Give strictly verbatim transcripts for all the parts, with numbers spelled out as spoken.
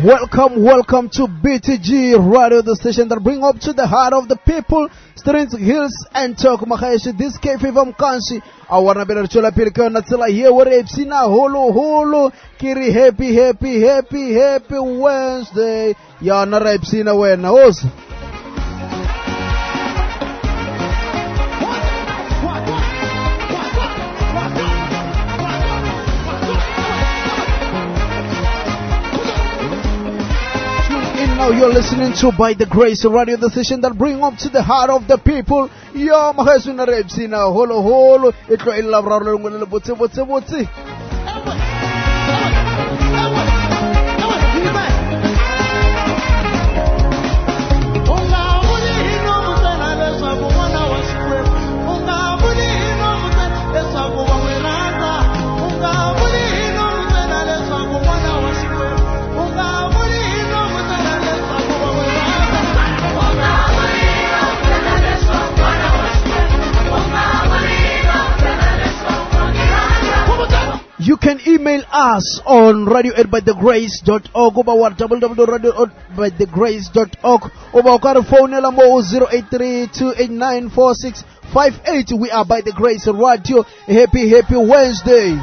Welcome, welcome to B T G Radio, the station that bring up to the heart of the people, streets, hills, and talk. Makayeshi, this cafe from Kansi. Awana bera chola pirika na tsela here where epsina holo holo kiri happy happy happy happy Wednesday. Ya na epsina wena osa. Now you're listening to By the Grace Radio, the station that bring up to the heart of the people. Ya mahasuna repsina holo holo itlo illa braro ngolo botse botse botse. You can email us on radio at by the grace dot org over w w w dot radio at by the grace dot org over our phone number zero eight three two eight nine four six five eight. We are By the Grace Radio. Happy happy Wednesday.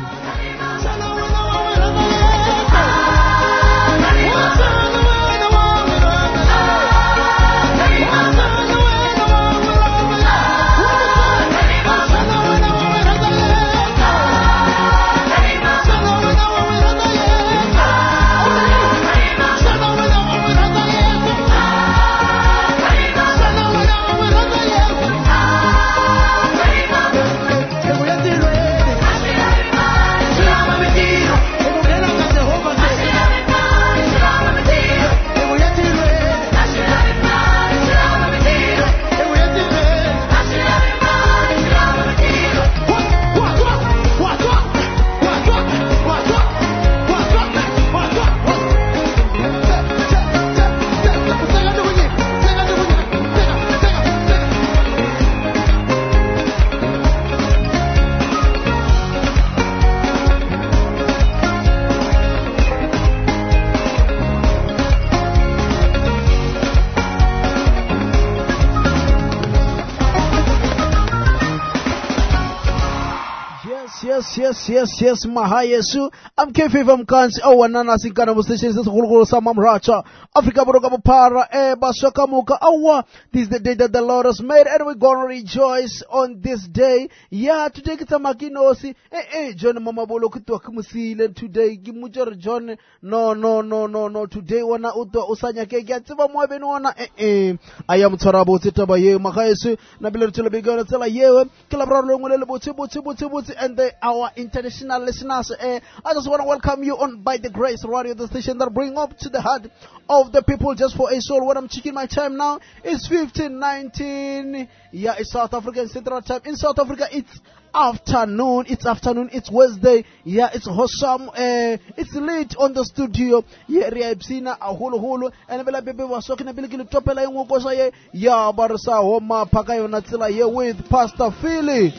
Yes, yes, yes, yes, Mahayesu. I'm K F from Kansi. Oh, wanana sinkana mustation says Guruguru Samam Racha. Africa Buruga Para, eh, Basakamuka. Oh, this is the day that the Lord has made, and we're gonna rejoice on this day. Yeah, today kita makinosi. Eh, eh, John Mama Bolo kutu akumusile today. Gimujar John. No, no, no, no, no. Today wana uto usanya kege. Tiva mwebe nuwana. Eh, eh. I am Tarabo Titaba Ye, Mahayesu. Nabila Tulabigana Tela Yewe. Kilabra Lungule Buti Buti Buti Buti and the our international listeners. eh, I just want to welcome you on By the Grace Radio, the station that bring up to the heart of the people just for a soul. When I'm checking my time now, it's fifteen nineteen. Yeah, it's South African Central Time. In South Africa, it's afternoon. It's afternoon. It's Wednesday. Yeah, it's wholesome. Uh, it's late on the studio. Yeah, Riabsina, a holo holo, and Bella Baby was talking a bit of Topela and Wokosaye. Yeah, Barasa, Homa, Pakayo Natsila here with Pastor Philly.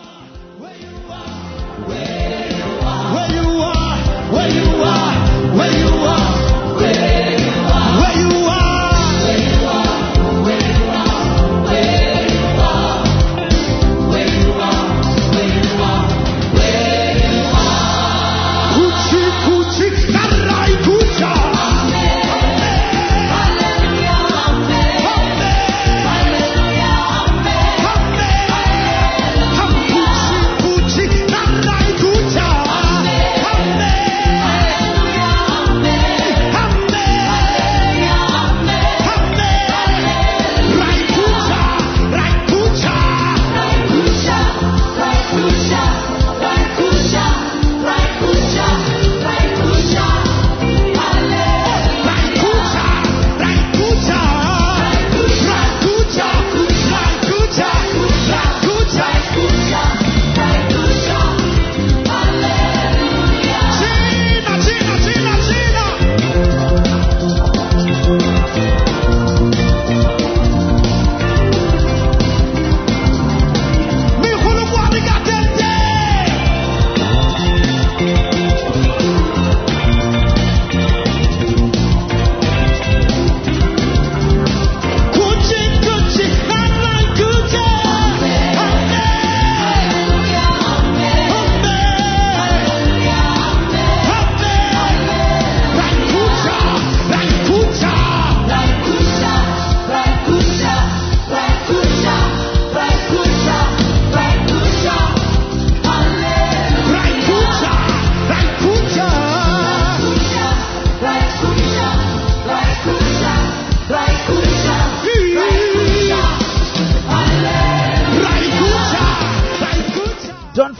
Where you are, where you are, where you are, where you are, where you are, where you are, where you are, where you are, where you are, where you are, where you are. Kuchi kuchi karai kucha. Hallelujah, amen. Hallelujah, amen. Hallelujah, kuchi kuchi karai kucha. Amen. Hallelujah, amen.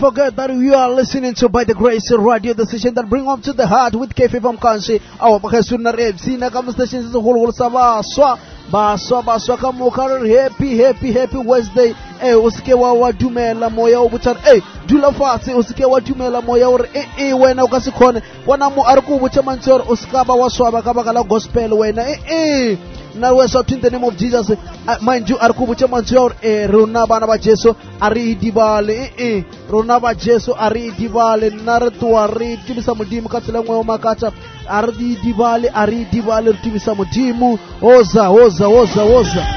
forget that you are listening to By the Grace Radio, the station that bring up to the heart with K F M Kansi. Our bakasuna rep sina kama stations zo hulu saba swa baswa baswa kama happy happy happy Wednesday. Eh usike wa wadumela moya ubutar eh dula fasi usike wa wadumela moya ur eh eh wena ukasikhona wana mu arikubucha mansor uskaba waswaba kaba kala gospel wena eh eh. Now we're shouting the name of Jesus. Uh, mind you, arikubucha mansor eh rona bana ba Jesu ari dibale eh eh rona ba Jesu ari dibale naratu ari tibisa mudimu katsela ngwe makata ari dibale ari dibale tibisa mudimu oza oza oza oza.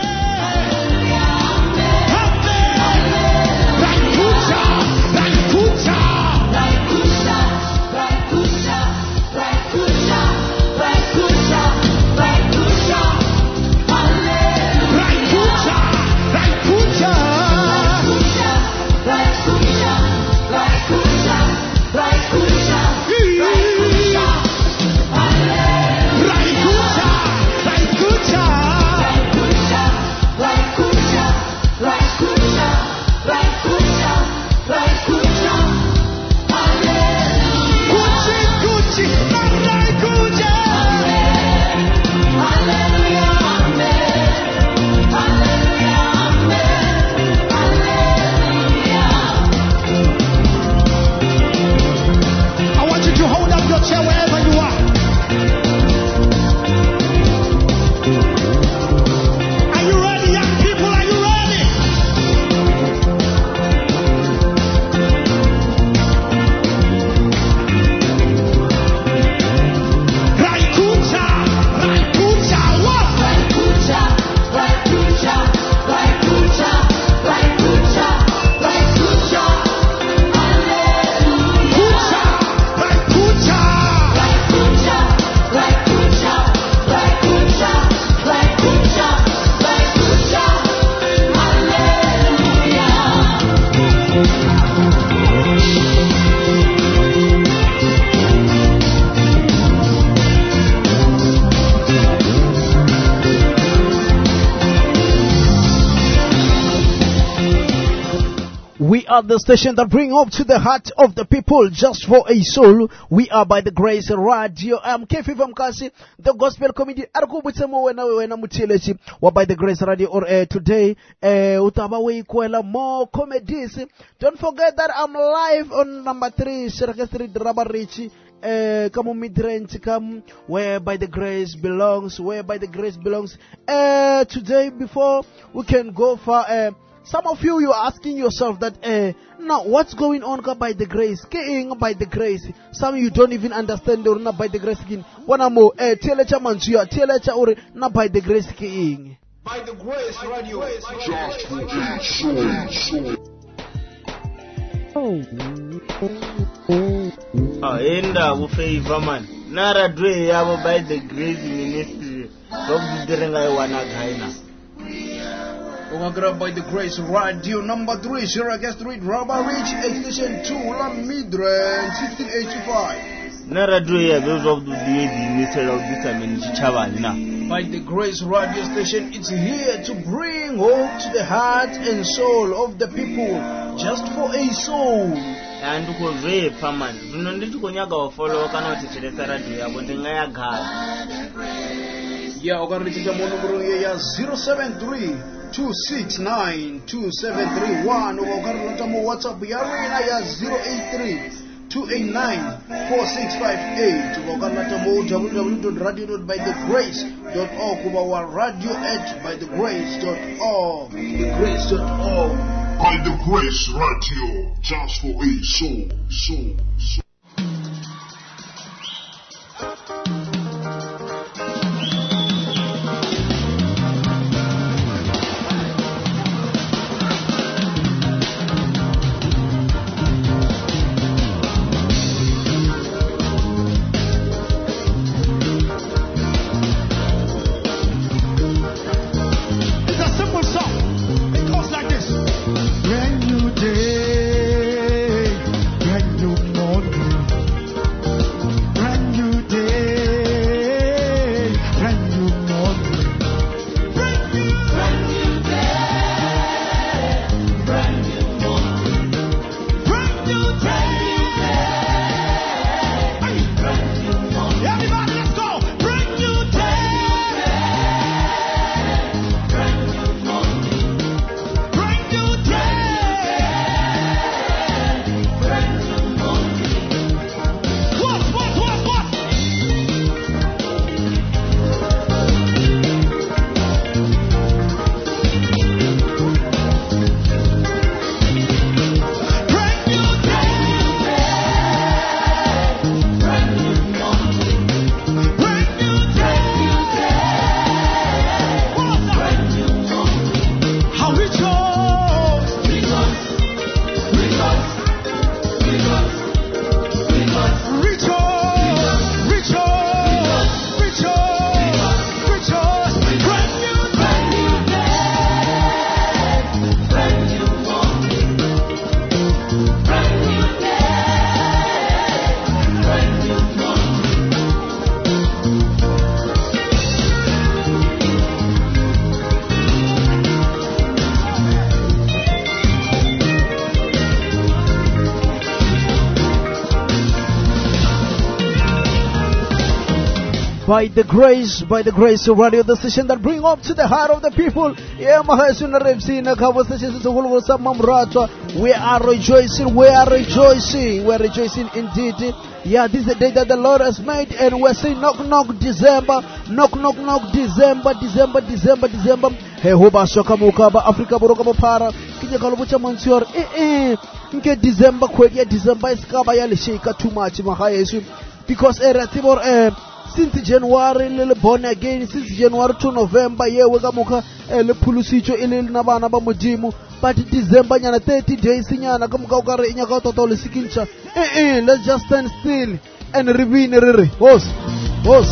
The station that bring up to the heart of the people just for a soul. We are By the Grace Radio. I'm K F M Kasi, the gospel comedy. Arkubutemo wena wena mutilechi wa By the Grace Radio or uh, today uh, utaba we kwela more comedies. Don't forget that I'm live on number three Shiraka Street Rabarichi. Uh, come on mid-range, come where By the Grace belongs, where By the Grace belongs. Uh, today before we can go for uh, some of you, you are asking yourself that, uh, now what's going on by the grace? King by the grace. Some of you don't even understand or not by the grace king. One more, eh, telecha mansuya, telecha or not by the grace king. By the Grace Radio. Ah, enda ufeiva man. Nara dwe yabo By the Grace Ministry. Bob direnga yawana gaina. By the Grace Radio number three, Shiraka Street, Rubber Ridge, Extension two, Lamidren, sixteen eighty-five. Nara dwe ya those of the Ministry of Vitamin Chichavana. By the Grace Radio Station, it's here to bring hope to the heart and soul of the people, just for a soul. And ko ve paman zuno ndithi konyaga wa follow kana utithelesa radio yabo ndingaya gala ya okanrichita mu numero ya zero seven three two six nine two seven three one okanrita mu WhatsApp ya rina ya zero eight three two eight nine four six five eight okanrita mu w w w dot radio dot by the grace dot org kuba wa radio at by the grace dot org the grace dot org. By the Grace Radio, just for a soul, soul, soul. Brand new day, brand new morning. By the grace, by the grace of radio, the station that bring up to the heart of the people. Yeah, Mahasuna Repsina conversation is we are rejoicing, we are rejoicing, we are rejoicing indeed. Yeah, this is the day that the Lord has made, and we're saying knock knock December, knock knock knock December, December, December, December. Hey, hoba shoka mukaba Africa boroka para. Kinye kalubucha mansior. Eh eh. Nke December kweli December iskaba ya lishika too much Mahayesu, because eh ratibor eh since January le born again, since January to November ye weka muka eh le pulusicho ile na bana ba mujimu, but December nyana thirty days nyana kamuka ukare inyaka totole sikincha. Eh eh, let's just stand still and revine rere. Boss. Boss.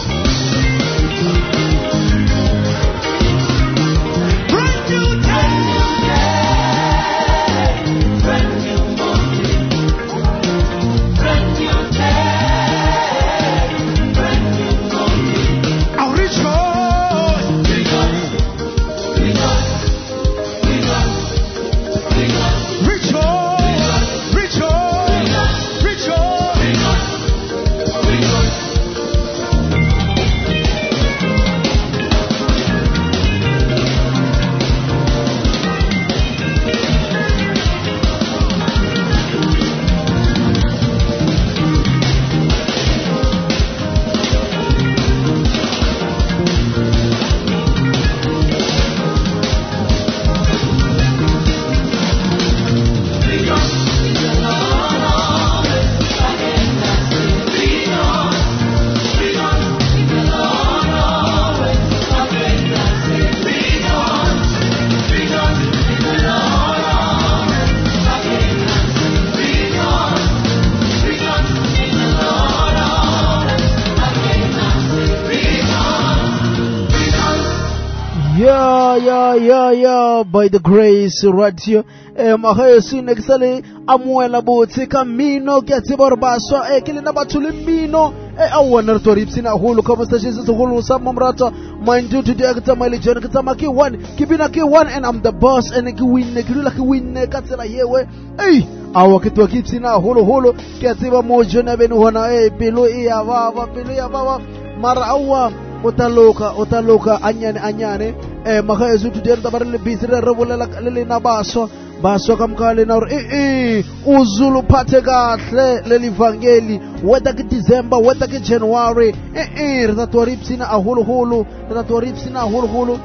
Yeah, yeah, yeah, yeah, by the grace right here. Eh, Mahesu nexale amuela bote kamino getibor baso eh kilina batuli mino eh awana toripsina hulu kama station hulu samamrata mind you today kitama ile jana kitama ki one kibina ki one and I'm the boss and ki win ki lula ki win katela yewe eh awa kitwa kipsina hulu hulu ketiba mojo na benu hona eh pelo ya baba pelo ya baba mara awa otaloka otaloka anyane anyane eh Mahesu today tabarele bisire revolela lele na baso baso kamkale na eh eh uzulu phathe kahle leli evangeli whether ke December whether ke January eh eh ratwaripsina ahuluhulu ratwaripsina ahuluhulu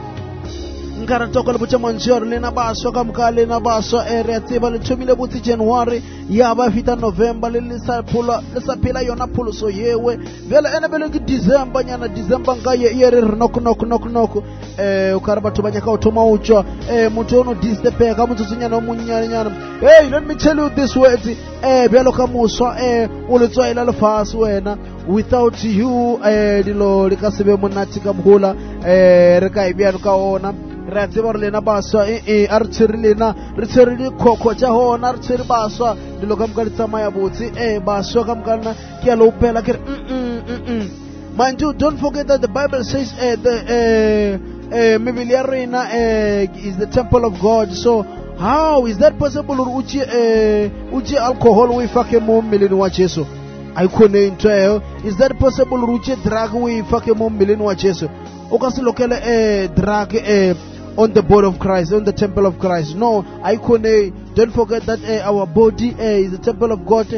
ngara tokole bucha manjor lena baso kamkale na baso area tiba le thomile buti January ya ba fita November le lisa phula lisa phela yona pholo so yewe vele ene bele ke December nyana December ngaye yere nok nok nok nok eh ukara batho banyaka uthoma utsho eh mutho ono disturb ka mutho tsinyana omunyana nyana. Hey, let me tell you this words eh belo ka muswa eh o le tswaela le fase wena, without you eh dilo le ka sebe monati ka mhola eh re ka ibia ka ona re tsebor lena baswa eh eh a re tshiri lena re tshiri le khokho tsa hona re tshiri baswa dilo ka mka ditsamaya botse eh baswa ka mkana ke a lo pela ke mm mm. Mind you, don't forget that the Bible says uh, the uh, uh, Mebili Arena uh, is the temple of God. So how is that possible? Uchi uh, uchi alcohol we fake mo milini wa Jesu. I couldn't tell. Is that possible? Uchi drug we fake mo milini wa Jesu. Okasi lokele uh, drug uh, on the body of Christ, on the temple of Christ. No, I couldn't. Don't forget that uh, our body uh, is the temple of God.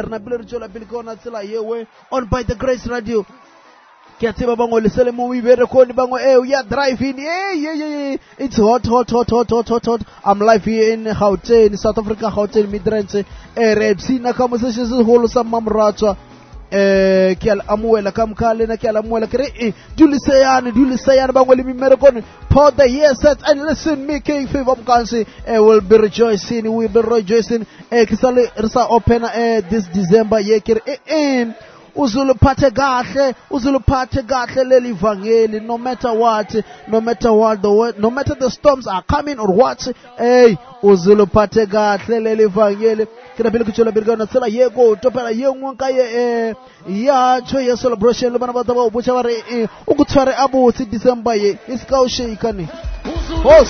On By the Grace Radio. Kiatiba bango lisele mo wibere koni bango eh we are driving yeah yeah yeah it's hot hot hot hot hot hot hot. I'm live here in Gauteng, South Africa, Gauteng Midrand eh repsina kama sessions holo sa mamratwa eh kial amuela kamkale na kial amuela kere eh duli sayani duli sayani bango limi merekoni pour the year set and listen me King Favor Mkansi eh will be rejoicing, we will be rejoicing eh kisale risa open eh this December yeah kere eh eh uzulu phathe kahle uzulu phathe kahle leli evangeli, no matter what, no matter what the word, no matter the storms are coming or what, hey uzulu phathe kahle leli evangeli kina bila kuchola bila na sala yego topela yengonka ye eh ya cho ye celebration le bana ba taba ubucha bare ukutshware abuthi December ye iska o sheikani hos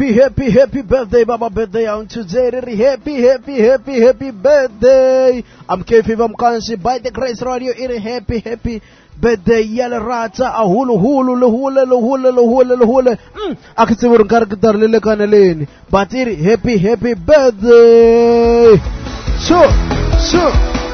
happy, happy, happy birthday, Baba birthday on today. Really happy, happy, happy, happy birthday. I'm K F M Kansi by the Grace Radio. Really happy, happy birthday. Yale rata a hulu hulu le hule le hule le hule le hule. Hmm. Akitsibur nkarkitar lele kaneleni. But really happy, happy birthday. So, so.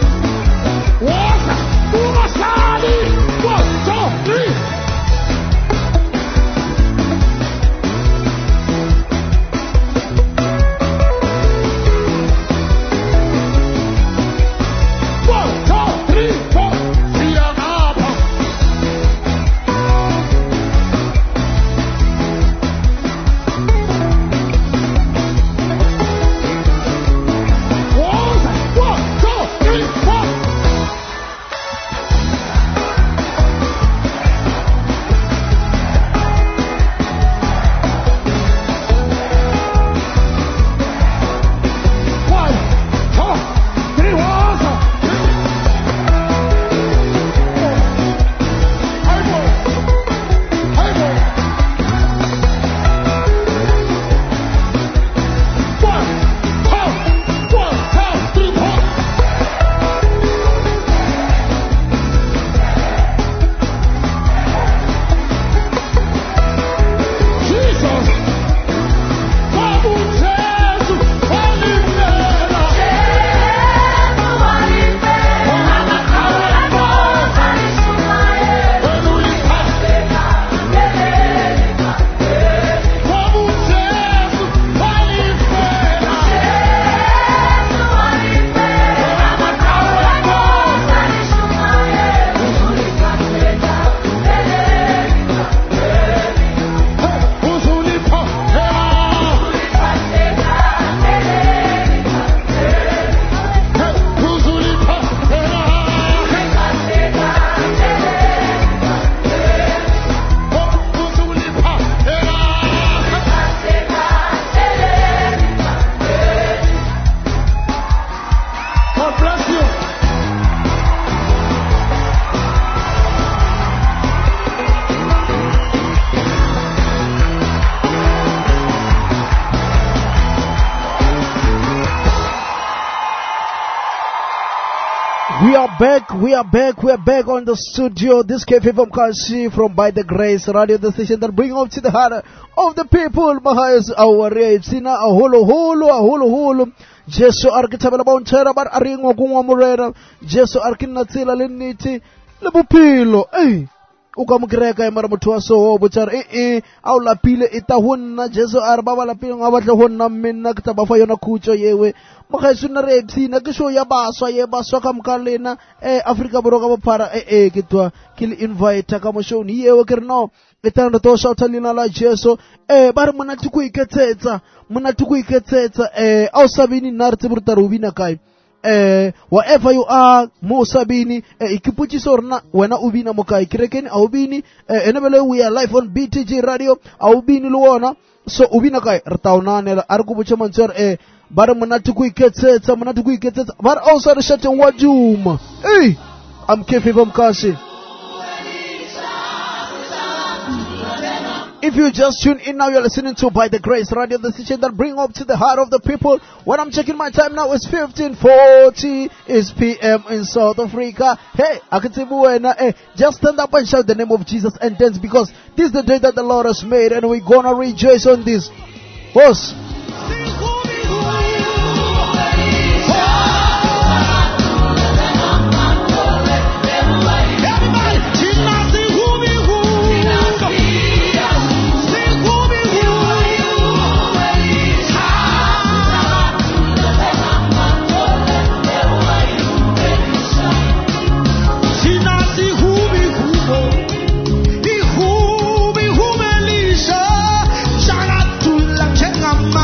We are back, we are back, we are back on the studio. This K F M Kansi from By the Grace Radio, the station that bring up to the heart of the people. Mahayas our rage, sina a holo holo, a holo holo. Jesu arkitabela bontera bar aringo kungwa murera. Jesu arkinatila liniti lebupilo. Eh. Ukamkreka mara muthu wa so botsara eh eh au lapile itahunna Jesu arbaba lapile ngabatle honna minna kitaba fa yona khutsho yewe mogaisu na re tsina ke sho ya baswa ye baswa ka mkalena eh Africa Boroka bophara eh eh kitwa ke le invite ka mo show ni yewe ke no etanda to shouta lina la Jesu eh ba re mona tuku iketsetsa mona tuku iketsetsa eh au sabini nar tsiburta rubina kai Eh, wherever you are, mo sabini, eh, ikipuchi sorna, wena ubina mokai kirekeni, au bini, eh, enebele we are live on B T G Radio, au bini luona, so ubina kai, rtaunane la, arkubucha manchar, eh, bara manatuku iketsetsa, manatuku iketsetsa, bara also rishate wajuma, eh, I'm K F M Kansi. If you just tune in now, you're listening to By the Grace Radio, the station that bring up to the heart of the people. When I'm checking my time now, it's fifteen forty is P M in South Africa. Hey, Akatibuena, hey, just stand up and shout the name of Jesus and dance, because this is the day that the Lord has made, and we're gonna rejoice on this. Boss. Shana tula chenga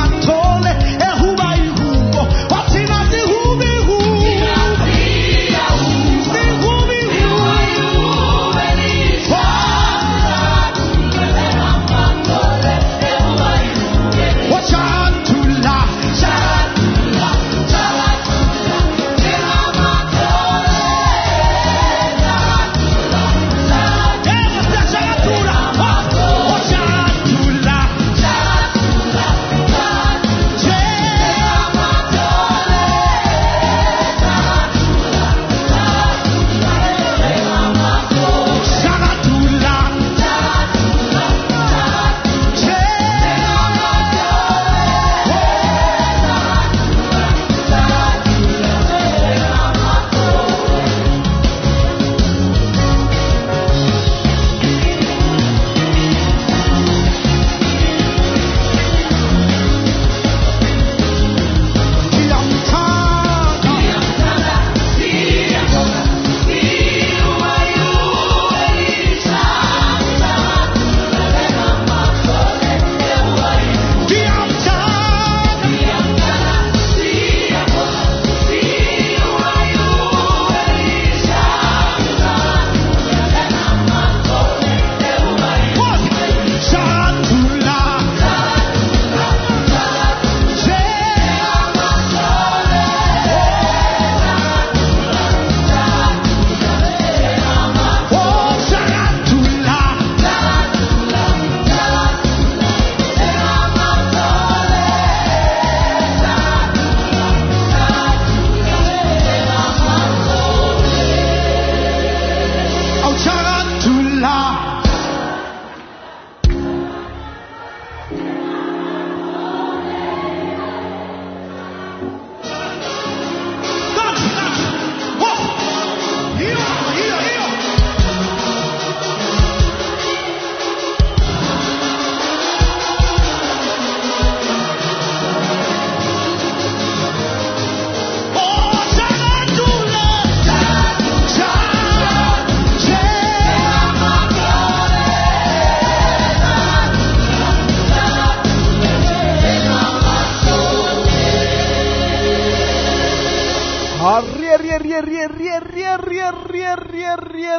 rie rie rie rie rie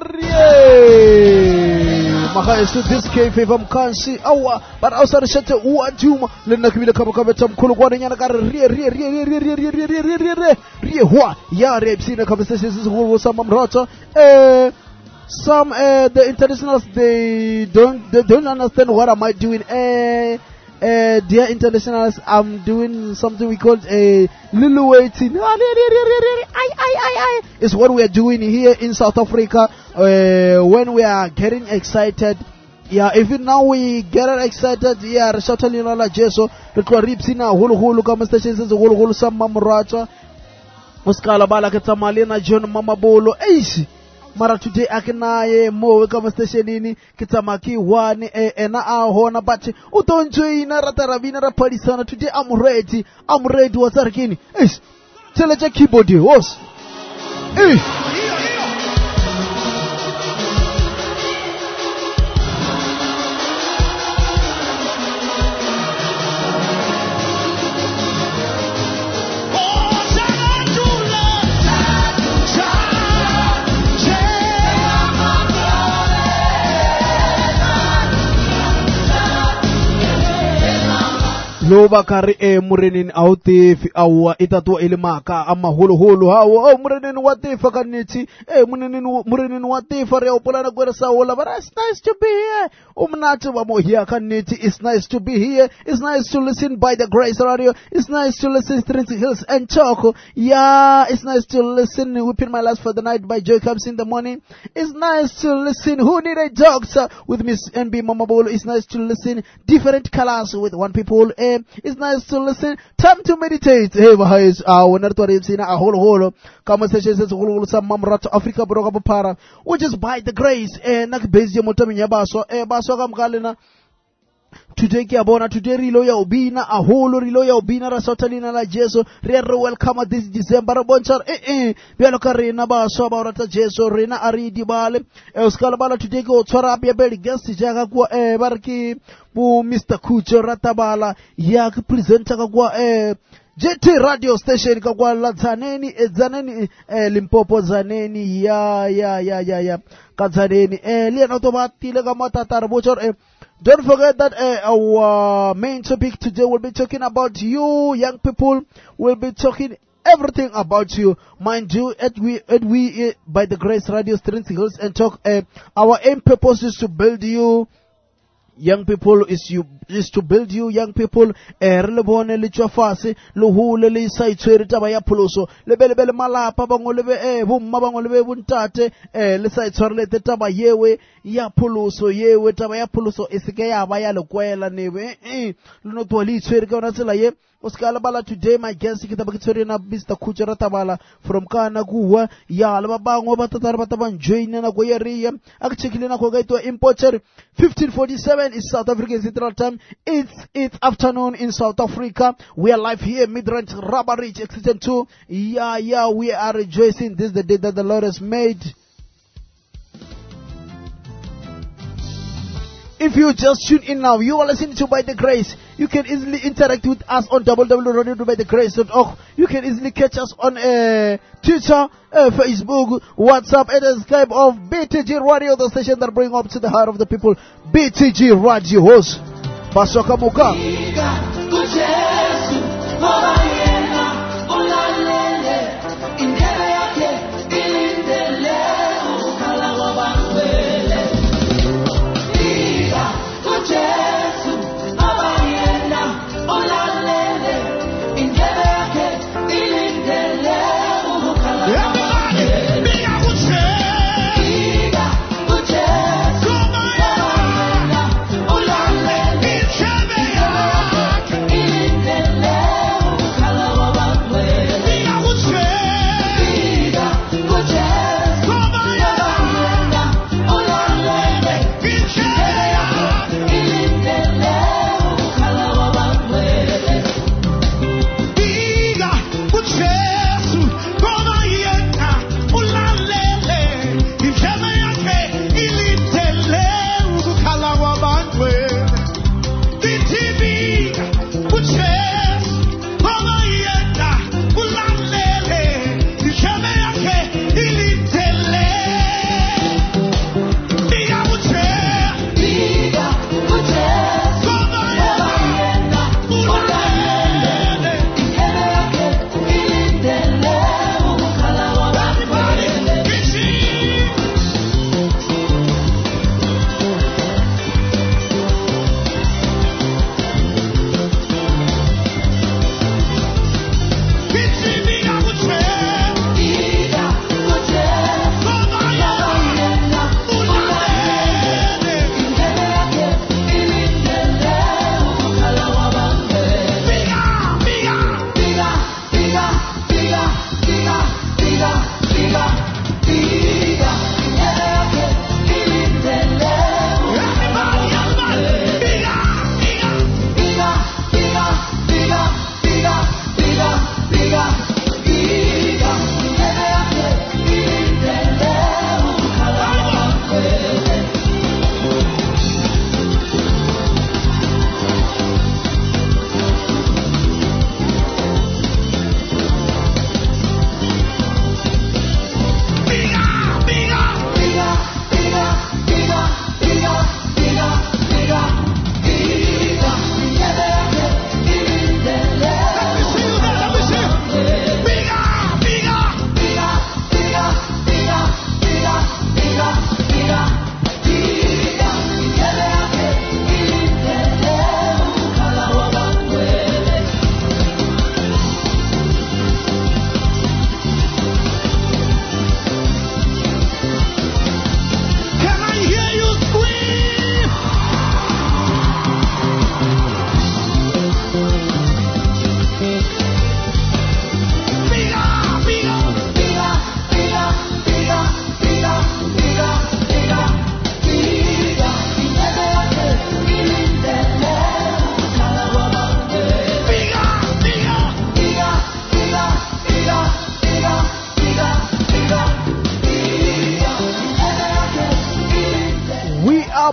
rie Mahayesu this K Favor Mkansi awa but ausari shate uajuma lena kibile kama kama tamkulu kwa nyana kare rie rie rie rie rie rie rie rie rie rie rie rie rie hua ya repsina conversations is who some mrata eh some uh, the internationals they don't they don't understand what am I doing eh uh, dear internationals, I'm doing something we call a little waiting. It's what we are doing here in South Africa uh, when we are getting excited. Yeah, even now we get excited. Yeah, certainly not like Jeso. Rekwa ripsina hulu hulu kama stations hulu hulu sama mracha. Uskala bala ketamalina John Mama Bolo. Eish. Mara today akinaye mo kama station ini kitamaki wani e, e na ahona but utonjoi na ratarabina raparisana. Today I'm ready. I'm ready wasarkini. Eish. Teleja keyboard was. Eish. Loba kari e murenin autefi awa itatua ilimaka ama hulu hulu hawa. Oh murenin watifa kaniti. Eh murenin murenin watifa rea upulana kwera saola. But it's nice to be here. Umnatu wamo here kaniti. It's nice to be here. It's nice to listen by the Grace Radio. It's nice to listen to Trinity Hills and Choco. Yeah, it's nice to listen Whipping My Last for the Night by Joy Comes in the Morning. It's nice to listen Who Need a Doctor with Miss N B Mama Bolo. It's nice to listen Different Colors with One People. Eh, it's nice to listen. Time to meditate. Hey, Mahais, uh, when I'm talking about a whole whole conversation says whole some mamrat Africa broga para, which is by the grace. Eh, nak bezi motaminya baso. Eh, baso kam kalina. Today kia bona today rilo ya ubina a whole rilo ya ubina rasotalina la Jesu. Rero welcome this December bonchar. Eh eh. Bialo karina baso abarata Jesu rina aridi bale. Eh, uskala bala today ko tsara bia beli guest jaga kwa eh barki bu Mister Kucho ratabala ya presenter kwa eh J T radio station kwa la Zaneni eh, Zaneni eh, Limpopo Zaneni ya ya ya ya ya Kazaneni eh liya automatic le kama tatar bochor eh. Don't forget that uh, our main topic today will be talking about you, young people. We'll be talking everything about you. Mind you, at we, at we uh, by the Grace Radio Trinity Hills and Talk, uh, our aim purpose is to build you. Young people is you is to build you young people eh relebone le tshwafase le hole le sa itshwere taba ya pholoso le belebele malapa bangolebe eh bomma bangolebe buntate eh le sa itshwere le taba yewe ya pholoso yewe taba ya pholoso isike ya ba ya lekwela nebe eh le no to le itshwere ka ona tsela ye Oskala bala today my guest kitaba kitshwere na Mister Kucho ratabala from kana kuwa ya le babango batatara bataban join na go yeria akchekile na go gaitwa importer fifteen forty-seven is South African Central Time. It's it's afternoon in South Africa. We are live here Midrand Rubber Ridge Extension two. Yeah yeah we are rejoicing. This is the day that the Lord has made. If you just tune in now, you are listening to By the Grace. You can easily interact with us on w w w dot radio by the grace dot org. You can easily catch us on uh, Twitter, uh, Facebook, WhatsApp, and the Skype of B T G Radio, the station that brings up to the heart of the people. B T G Radio host, Basoka Muka.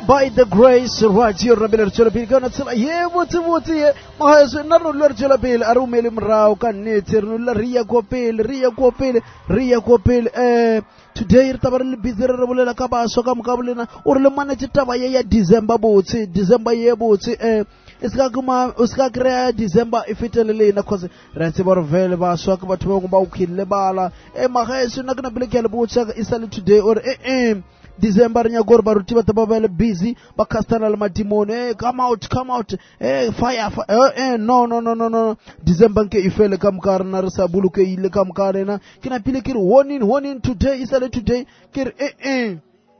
by the grace right here rabele re tswela pele ka yona tsela ye botse botse ye magaso nna re no re tswela pele a re umele morao ka nnete re no re ya go pele re ya go pele re ya go pele eh today re taba re le busy re re bolela ka baswa ka mokabolena o re le manetse taba ye ya December botse December ye botse eh iska kuma uska krea December ifitelele na cause re tseba re vele baswa ka batho ba go ba ukhile bala eh magaso nna kana pele ke le botsa isale today or eh eh December nya gore ba ruti ba taba ba le busy ba castana le madimone eh come out come out eh fire, fire eh, eh no no no no no December ke ifele ka mokare na re sa buluke ile ka mokare na ke na pile ke re warning warning today isale today ke re eh eh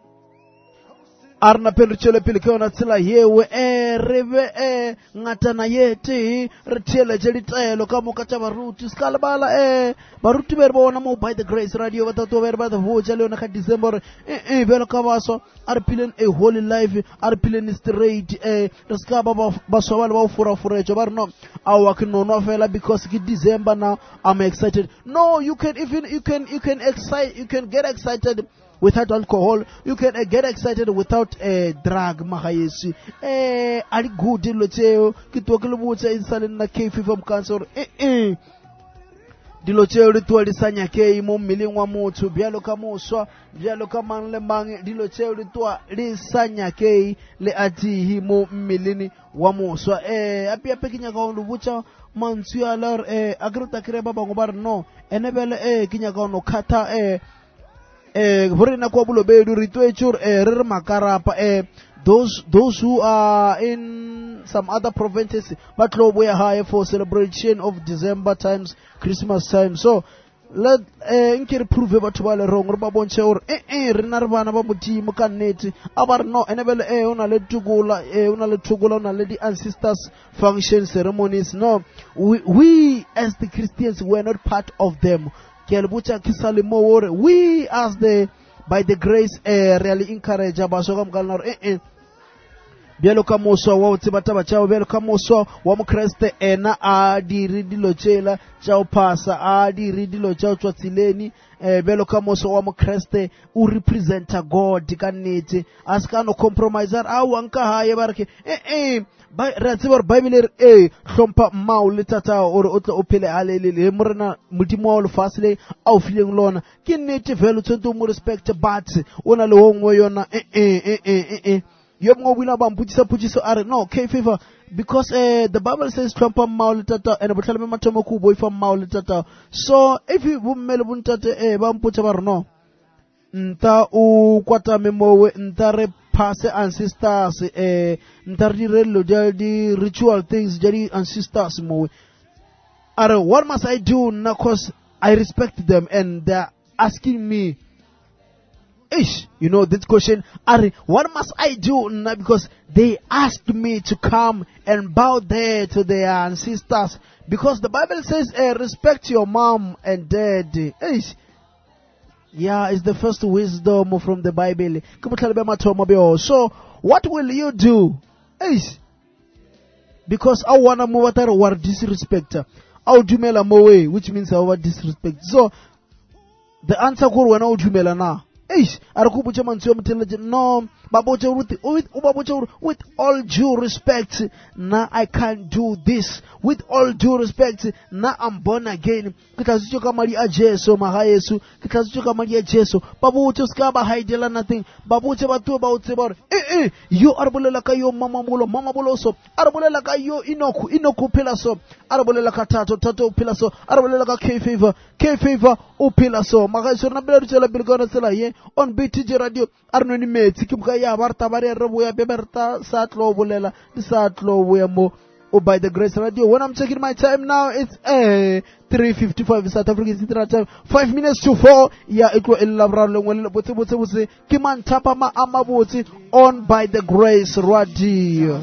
arna pele tshele pele ke ona tsela yewe eh rebe eh ngatana yete re tshele je ditelo ka moka tsa baruti ska lebala eh baruti ba re bona mo by the grace radio ba tato ba re ba the voice le ona ka December eh eh belo ka baso are pilen a holy life are pilen straight eh re ska ba ba so ba le ba fura fura jo ba re no awa ke no no fela because ke December now I'm excited. No, you can even you can you can excite you can get excited without alcohol. You can uh, get excited without a uh, drug magayesi eh ali good lo tseo ke to ke le botsa insale na K F from cancer eh eh dilo tseo le to le sanya ke mo mmeleng wa motho bialo ka moswa bialo ka mang le mang dilo tseo le to le sanya ke le ati mo mmeleni wa moswa eh api api kinya ka lo botsa mantsi a lor eh agrota kire ba bangwe ba re no enebele eh kinya ka no khata eh eh borena kwa bulobedu re twetshur eh re re makarapa eh those those who are in some other provinces but lobo ya high for celebration of December times Christmas time. So let eh nkere prove batho ba le rong re ba bontshe hore eh eh re na re bana ba modimo ka nnete a ba re no enebele eh ona le tugula eh ona le tugula ona le di ancestors function ceremonies. No, we, we as the Christians were not part of them. We as the by the grace uh, really encourage abasokam kalnar eh eh bielo ka moso wa utsibata ba chao bielo ka moso wa mkreste ena a diri dilo chela chao pasa a diri dilo chao tswatsileni eh bielo ka moso wa mkreste u representa God ka nnete aska no compromiser a wanka haye barke eh eh ba re tsebor bible eh hlompa mmao le tata ore o tla o phele halele le morena modimo wa le fasile a o fileng lona ke nnete velo tsento mo respect but ona le hongwe yona eh eh eh eh eh yo mo bula ba mputisa putisa are no K favor because uh, the Bible says hlompa mmao le tata and botlhale mathomo ku boy fa mmao le tata. So if you bommele buntate eh ba mputsa ba re no nta o kwata memowe nta re pase ancestors eh nta re direlo di ritual things di ancestors mo are what must I do now cause I respect them and they're asking me ish you know this question are what must I do now because they asked me to come and bow there to their ancestors because the Bible says eh, respect your mom and dad ish. Yeah, it's the first wisdom from the Bible. So, what will you do? Because I wanna move at our disrespect. I'll do mela mowe, which means our disrespect. So, the answer could when I'll do mela na. Eish, arakubucha manso mteleje no, babocha with with ubabocha with all due respect. Na I can't do this. With all due respect, na I'm born again. Kitazucho kamali a Jesu mahayesu. Kitazucho kamali a Jesu. Babocha skaba haidela nothing. Babocha batu about about. Eh eh, you arbolela kayo mama bolo mama bolo so. Arbolela kayo inoku inoku pilaso. Arbolela katato tato pilaso. Arbolela ka K favor K favor o pilaso. Mahayesu na bela ruchela bilgona sela ye. On B T J radio arno ni meti kimka ya barta bare rebo ya beberta satlo bolela di satlo wemo oh by the grace radio. When I'm checking my time now it's eh three fifty-five South African Central Time, five minutes to four. Yeah, it will elabra lengwele bote bote bote kiman tapa ma amabuti on by the grace radio.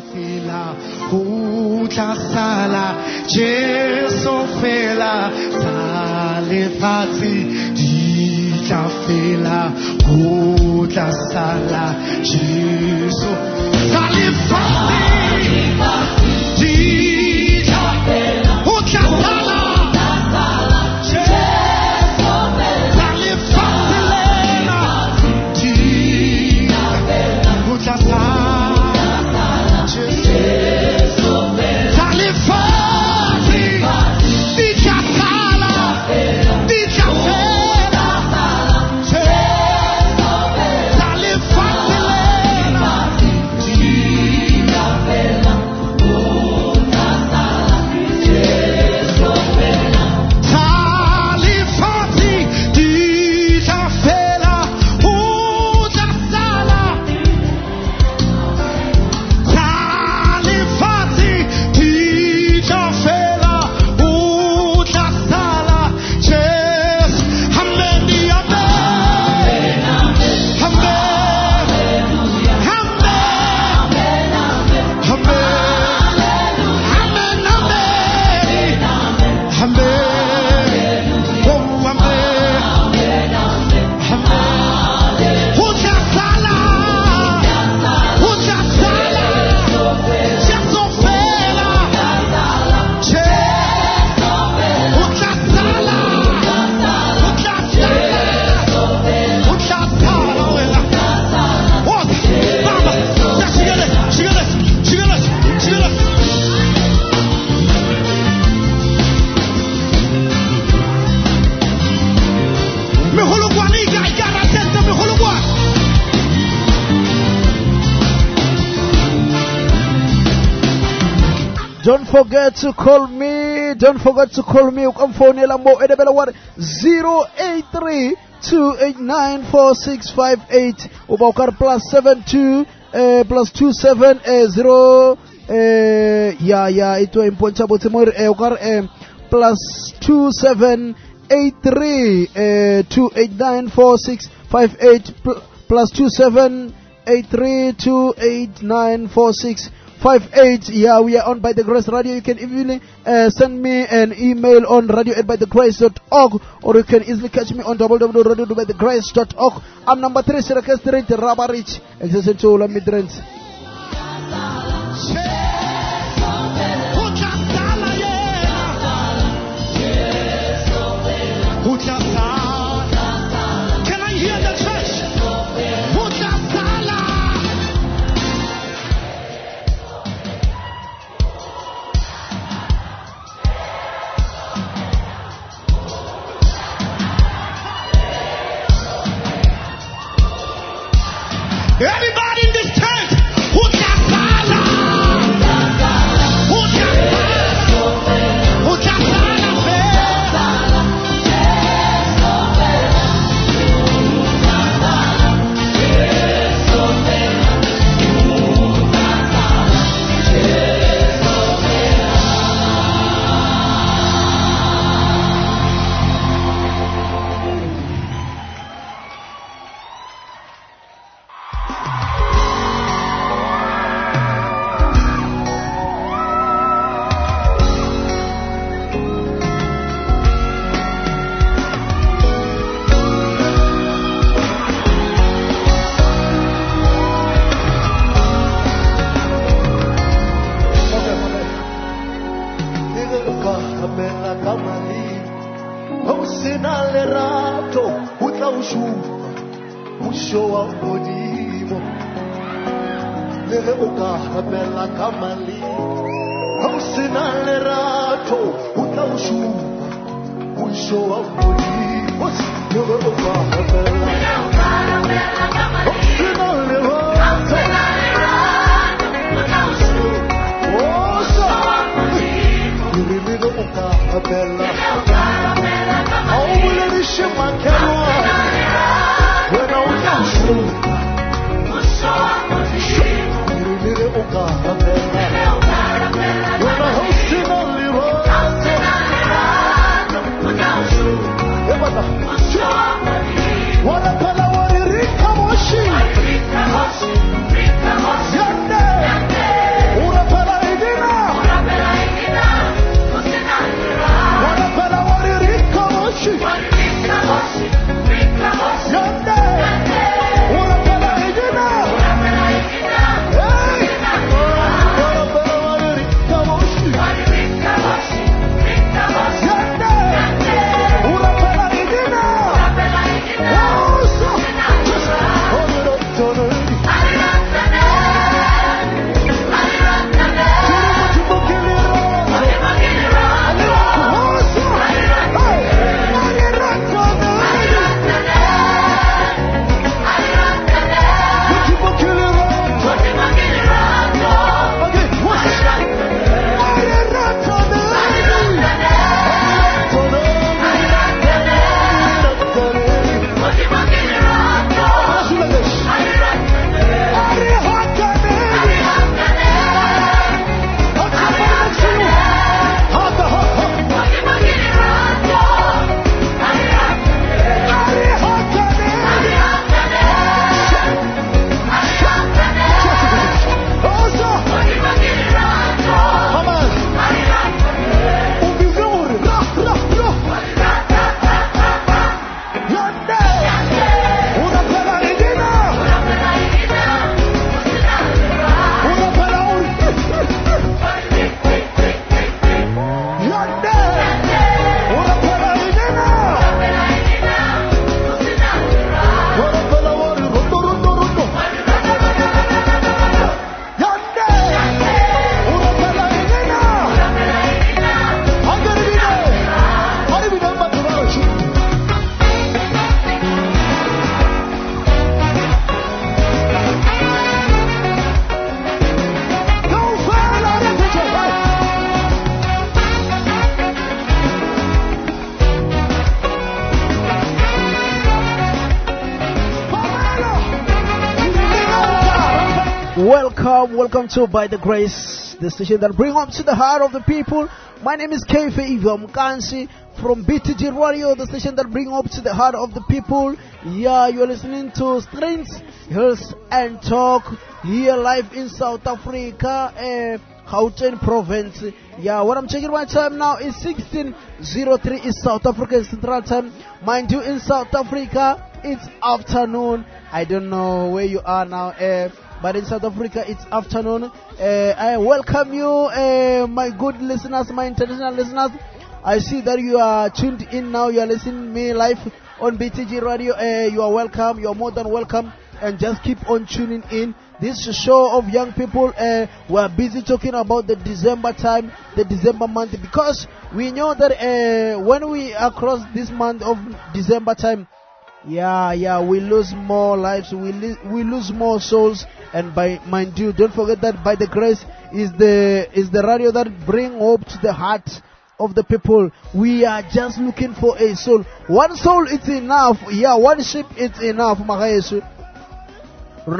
Utasala Jesu fela salefati Tafela, Gota Sala, Jesus, Salifati, Tafela, Gota Sala, Jesus, Salifati, Gota Sala. Don't forget to call me. Don't forget to call me. Come phone Lambo Edebela what zero eight three two eight nine four six five eight. Ubaukar plus seven two uh, plus two seven uh, zero. Uh, yeah yeah. Ito imponcha botimor uh, ukar uh, plus two seven eight three uh, two eight nine four six five eight pl- plus two seven eight three two eight nine four six five eight. Yeah, we are on By the Grace Radio. You can even uh, send me an email on radio at by the grace dot org, or you can easily catch me on w w w dot radio by the grace dot org. I'm number three, Syracuse Street, Rabarich, Extension two, Midlands. Can I hear the church? Everybody in this church, Hutasala. Hutasala. Hutasala. What Welcome, welcome to By the Grace, the station that brings up to the heart of the people. My name is K Favor Mkansi from B T G Radio, the station that brings up to the heart of the people. Yeah, you're listening to Strengths, Health and Talk here live in South Africa, uh, Gauteng province. Yeah, what I'm checking my time now is sixteen oh three is South African Central Time. Mind you, in South Africa, it's afternoon. I don't know where you are now, uh, but in South Africa, it's afternoon. Uh, I welcome you, uh, my good listeners, my international listeners. I see that you are tuned in now. You are listening to me live on B T G Radio. Uh, you are welcome. You are more than welcome. And just keep on tuning in. This show of young people, uh, we're busy talking about the December time, the December month, because we know that uh, when we are across this month of December time, yeah, yeah, we lose more lives, we li- we lose more souls, and by mind you, don't forget that By the Grace is the is the radio that bring hope to the heart of the people. We are just looking for a soul. One soul is enough. Yeah, one sheep is enough. And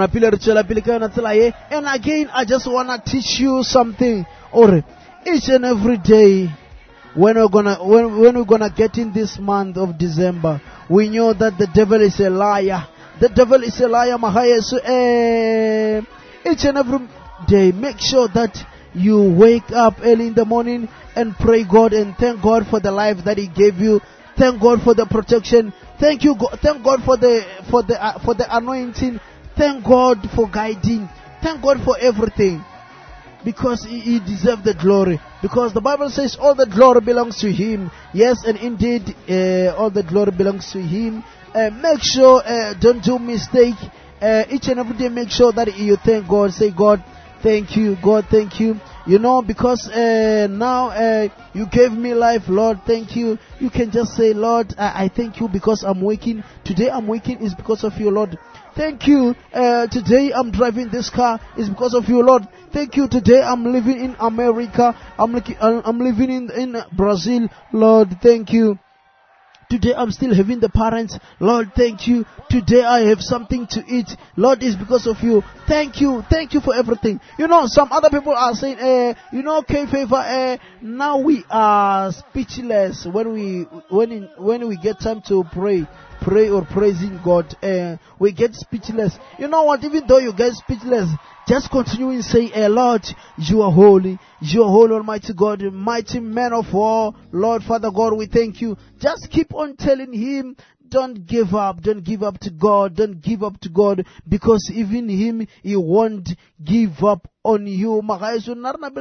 again, I just wanna teach you something. Or each and every day, when we're gonna when when we're gonna get in this month of December, we know that the devil is a liar. The devil is a liar, Mahaya. So, uh, each and every day, make sure that you wake up early in the morning and pray God and thank God for the life that He gave you. Thank God for the protection. Thank you, God. Thank God for the for the uh, for the anointing. Thank God for guiding. Thank God for everything. Because he, he deserves the glory. Because the Bible says all the glory belongs to Him. Yes, and indeed, uh, all the glory belongs to Him. Uh, make sure, uh, don't do mistake. Uh, each and every day, make sure that you thank God. Say, God, thank you. God, thank you. You know, because uh, now uh, you gave me life, Lord, thank you. You can just say, Lord, I, I thank you because I'm waking. Today I'm waking is because of you, Lord. Thank you. Uh, today I'm driving this car is because of you, Lord. Thank you. Today I'm living in America. I'm, li- I'm living in, in Brazil, Lord. Thank you. Today I'm still having the parents. Lord, thank you. Today I have something to eat. Lord, it's because of you. Thank you. Thank you for everything. You know, some other people are saying, uh, you know, K Favor, uh, now we are speechless when we, when, in, when we get time to pray. Pray or praising God, uh, we get speechless. You know what? Even though you get speechless, just continue and say, uh, Lord, you are holy. You are holy, Almighty God, mighty man of war. Lord, Father God, we thank you. Just keep on telling Him, don't give up. Don't give up to God. Don't give up to God. Because even Him, He won't give up on you. Africa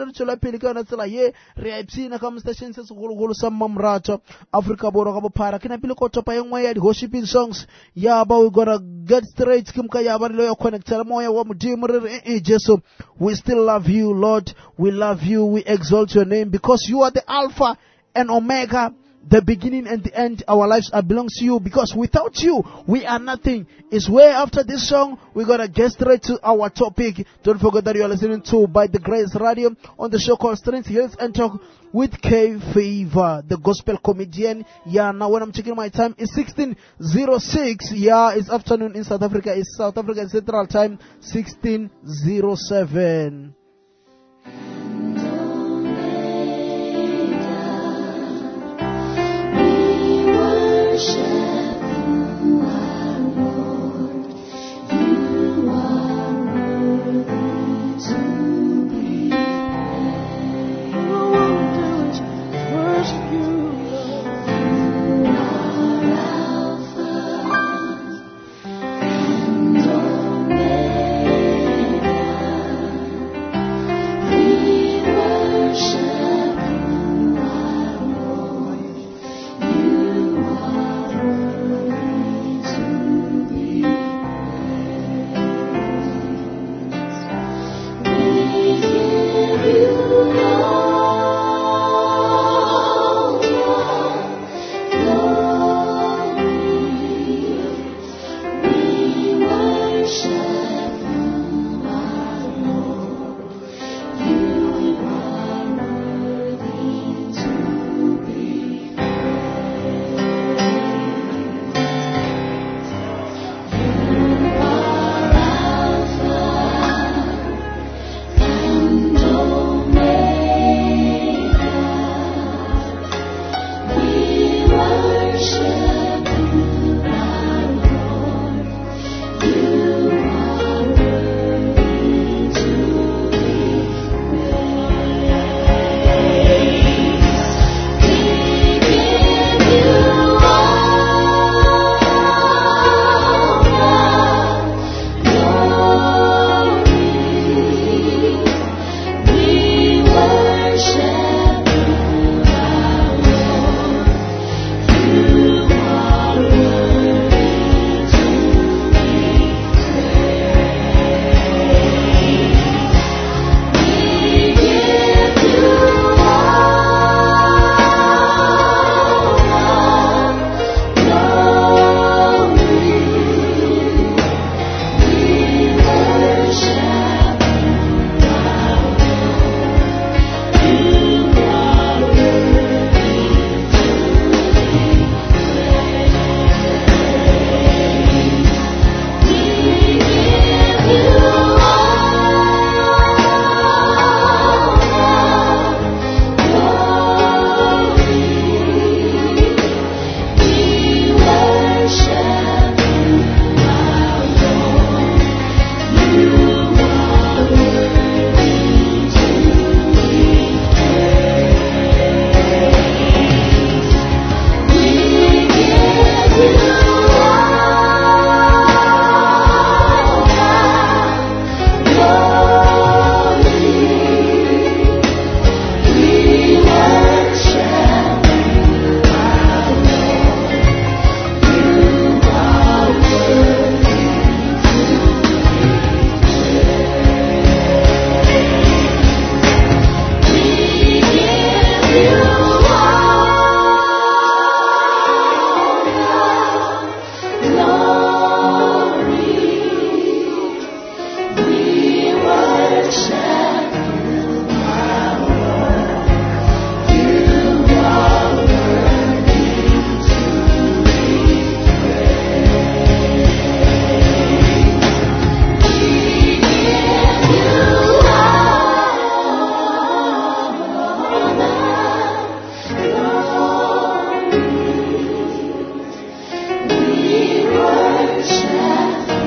Bora Para. Can I be look up by worshiping songs? Yeah, but we're gonna get straight. We still love you, Lord. We love you. We exalt your name because you are the Alpha and Omega, the beginning and the end. Our lives are belongs to you, because without you we are nothing. It's way after this song we're gonna get straight to our topic. Don't forget that you are listening to By the Grace Radio on the show called Strength, Health and Talk with K Favor, the gospel comedian. Yeah, now when I'm checking my time, it's sixteen oh six. Yeah, it's afternoon in South Africa. It's South African Central Time, sixteen oh seven.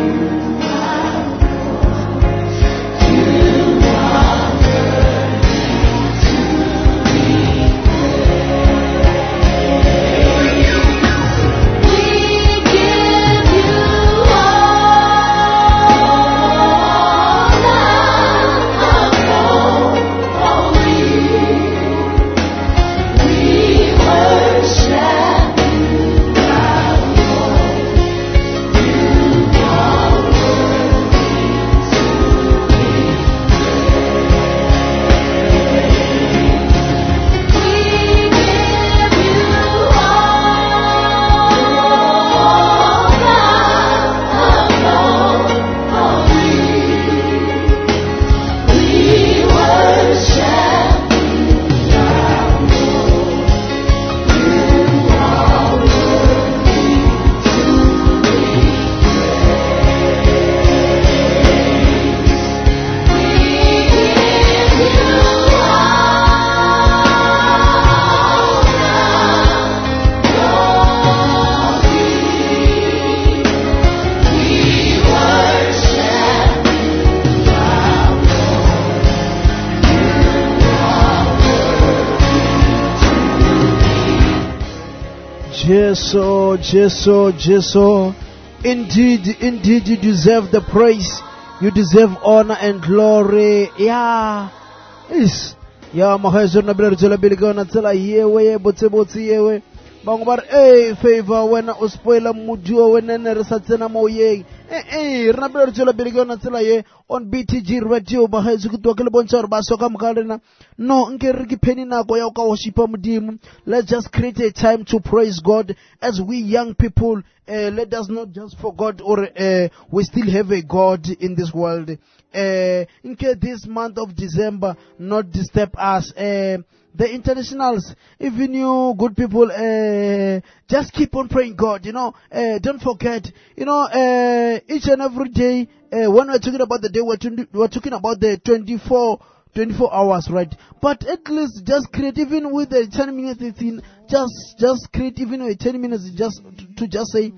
Jesu, Jesu, Jesu. Indeed, indeed, you deserve the praise. You deserve honor and glory. Yeah. Yes. Yeah, mahazo na bila rutela biliga na tela yewe, bote bote yewe. Bangbar, eh, favor, when uspoila mudio, when neresatena moye. Eh, eh, rna bila rutela biliga na tela ye. On B T G radio, mahazo kutua kile bonchar basoka mkalena. No, ngeriki peni na goya uka washipa mudimu. Let's just create a time to praise God as we young people. Uh, let us not just forget, or uh, we still have a God in this world. Uh, in case this month of December not disturb us, uh, the internationals, even you good people, uh, just keep on praying God, you know, uh, don't forget, you know, uh, each and every day, uh, when we're talking about the day, we're, twenty, we're talking about the twenty-four, twenty-four hours, right? But at least just create, even with the ten minutes thing, just, just create even with ten minutes, just to, to just say,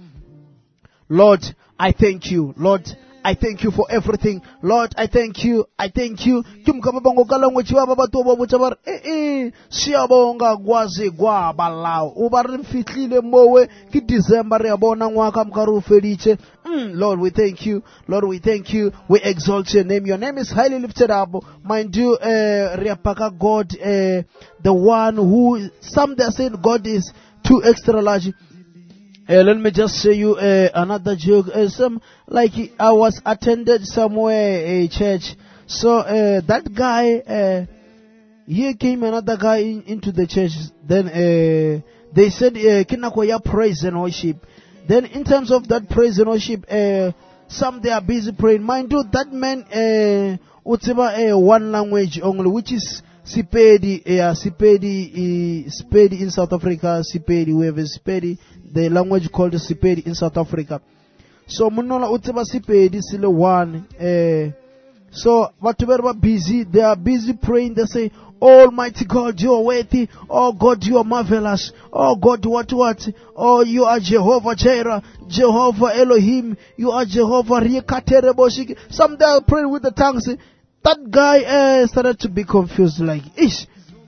Lord, I thank you, Lord, I thank you for everything. Lord, I thank you. I thank you. Kimkababongo kalangwe chiwaba batoba buchabar. Eh eh. Siabonga gwaze gwa balao. Ubari mfitlile mowe. Ki December ya bona mwaka mkaru felice. Mm, Lord, we thank you. Lord, we thank you. We exalt your name. Your name is highly lifted up. Mind you, uh, Riapaka God, uh, the one who, some they are saying God is too extra large. Uh, let me just say you uh, another joke. Uh, some like I was attended somewhere a church. So uh, that guy, uh, here came another guy in, into the church. Then uh, they said, "Kinakoya praise and worship." Then in terms of that praise and worship, uh, some they are busy praying. Mind you, that man, uh, uh, one language only, which is Sipedi, uh, Sipedi, uh, Sipedi in South Africa, Sipedi, we have a Sipedi, the language called Sipedi in South Africa. So, Munola Uteba Sipedi, Sile one, uh, so, whatever busy, they are busy praying, they say, Almighty God, you are worthy. Oh God, you are marvelous. Oh God, what, what? Oh, you are Jehovah Jireh, Jehovah Elohim, you are Jehovah Rikatereboshiki. Some they are praying with the tongues. That guy uh, started to be confused, like, ish.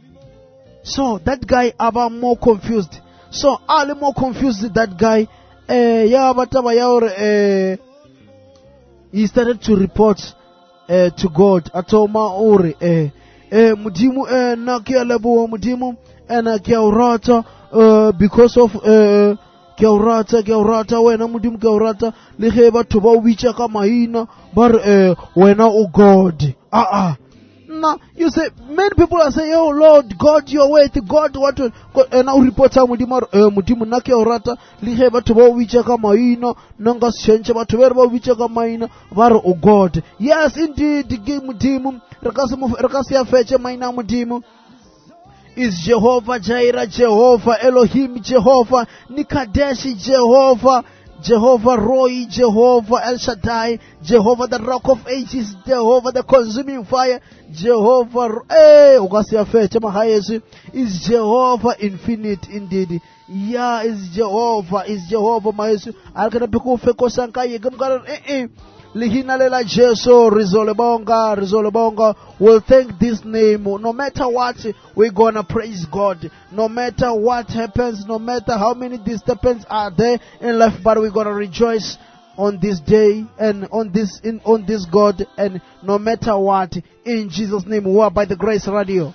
So that guy aba more confused. So Ali more confused that guy. Uh, yeah, but uh, he started to report uh, to God. Atoma ore eh eh mudimu eh na kia lebo mudimu eh na kia urata uh, because of uh, kia urata kia urata wena mudimu kia urata liheba tuba wicha kama hina bar eh wena o God. Ah ah. Now you say many people are saying, "Oh Lord God, you are worthy. God, what?" And now report how mudimu mudimu na kia urata liheba tuba wicha kama hina nanga shenche ba tuba wicha kama hina bar o God. Yes, indeed, mudimu rakasi ya feche maina mudimu is Jehovah Jireh, Jehovah Elohim, Jehovah Nikadeshi, Jehovah Jehovah Roy, Jehovah El Shaddai, Jehovah the Rock of Ages, Jehovah the Consuming Fire, Jehovah, eh, is Jehovah infinite indeed. Yeah, is Jehovah, is Jehovah Mayesu. Alkana piku feko sankaye gamgaran eh eh. Lihina lela Jesu, Rizolebonga, Rizolebonga. We'll thank this name. No matter what, we're gonna praise God. No matter what happens, no matter how many disturbance are there in life, but we're gonna rejoice on this day and on this in on this God, and no matter what, in Jesus' name. We are by the Grace Radio.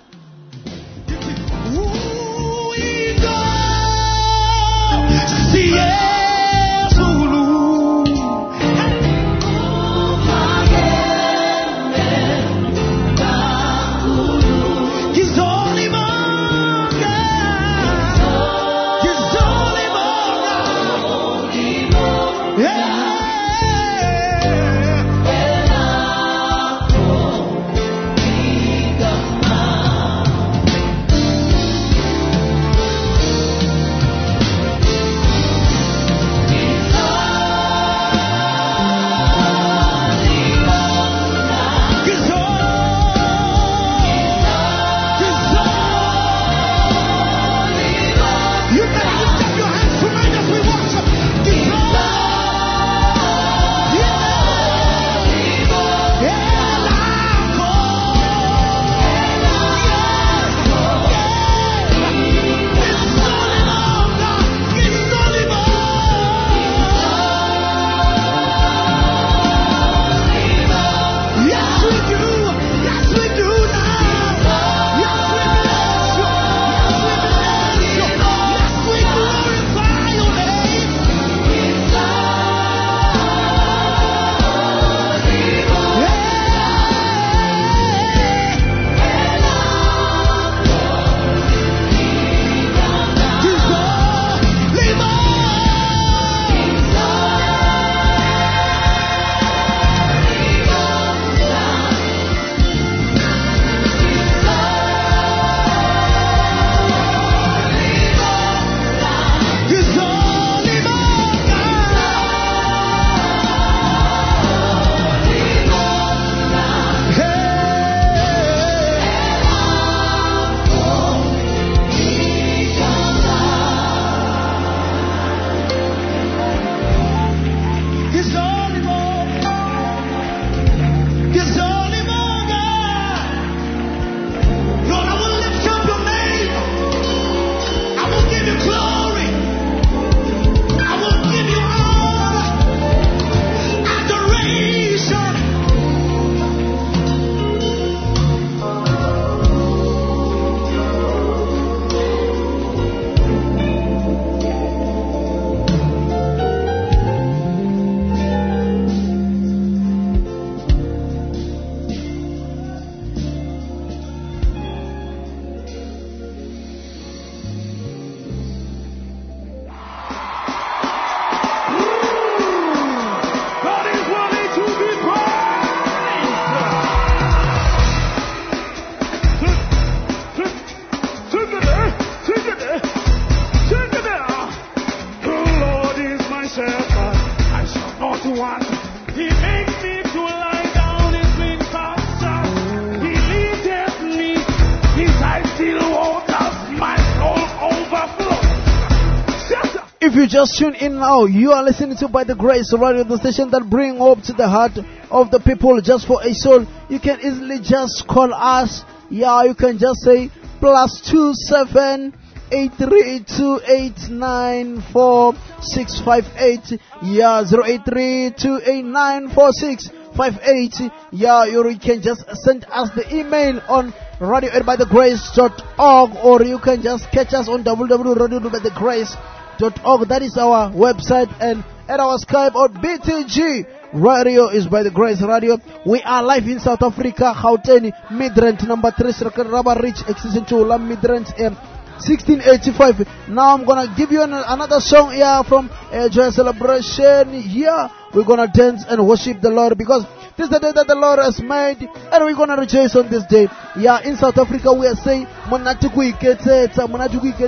If you just tune in now, you are listening to By the Grace Radio, the station that bring hope to the heart of the people just for a soul. You can easily just call us. Yeah, you can just say plus two seven eight three two eight nine four six five eight. Yeah, zero eight three two eight nine four six five eight. Yeah, you can just send us the email on radio at by the grace dot org, or you can just catch us on w w w dot radio by the grace dot org. That is our website, and at our Skype on B T G Radio is By the Grace Radio. We are live in South Africa, Gauteng, Midrand number three, Circle Rubber Ridge, Extension two, Lam Midrand, M sixteen eighty-five. Now I'm gonna give you an, another song here from uh, Joy Celebration. Here we're gonna dance and worship the Lord, because this is the day that the Lord has made, and we're gonna rejoice on this day. Yeah, in South Africa we are saying Monati kuiketetsa, Monati kuiketetsa.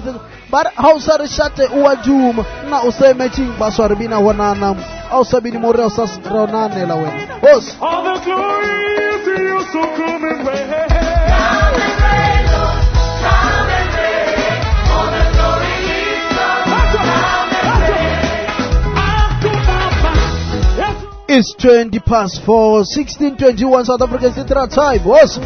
but hausare shate uwajum na useme ching baswar bina wananam au sabini moreo sas ronane la wen os All the glory is to you, so come and reign. Come and reign, Lord. Come and reign. All the glory is yours. Come and reign. It's twenty past four, sixteen twenty-one South African Central Time. Was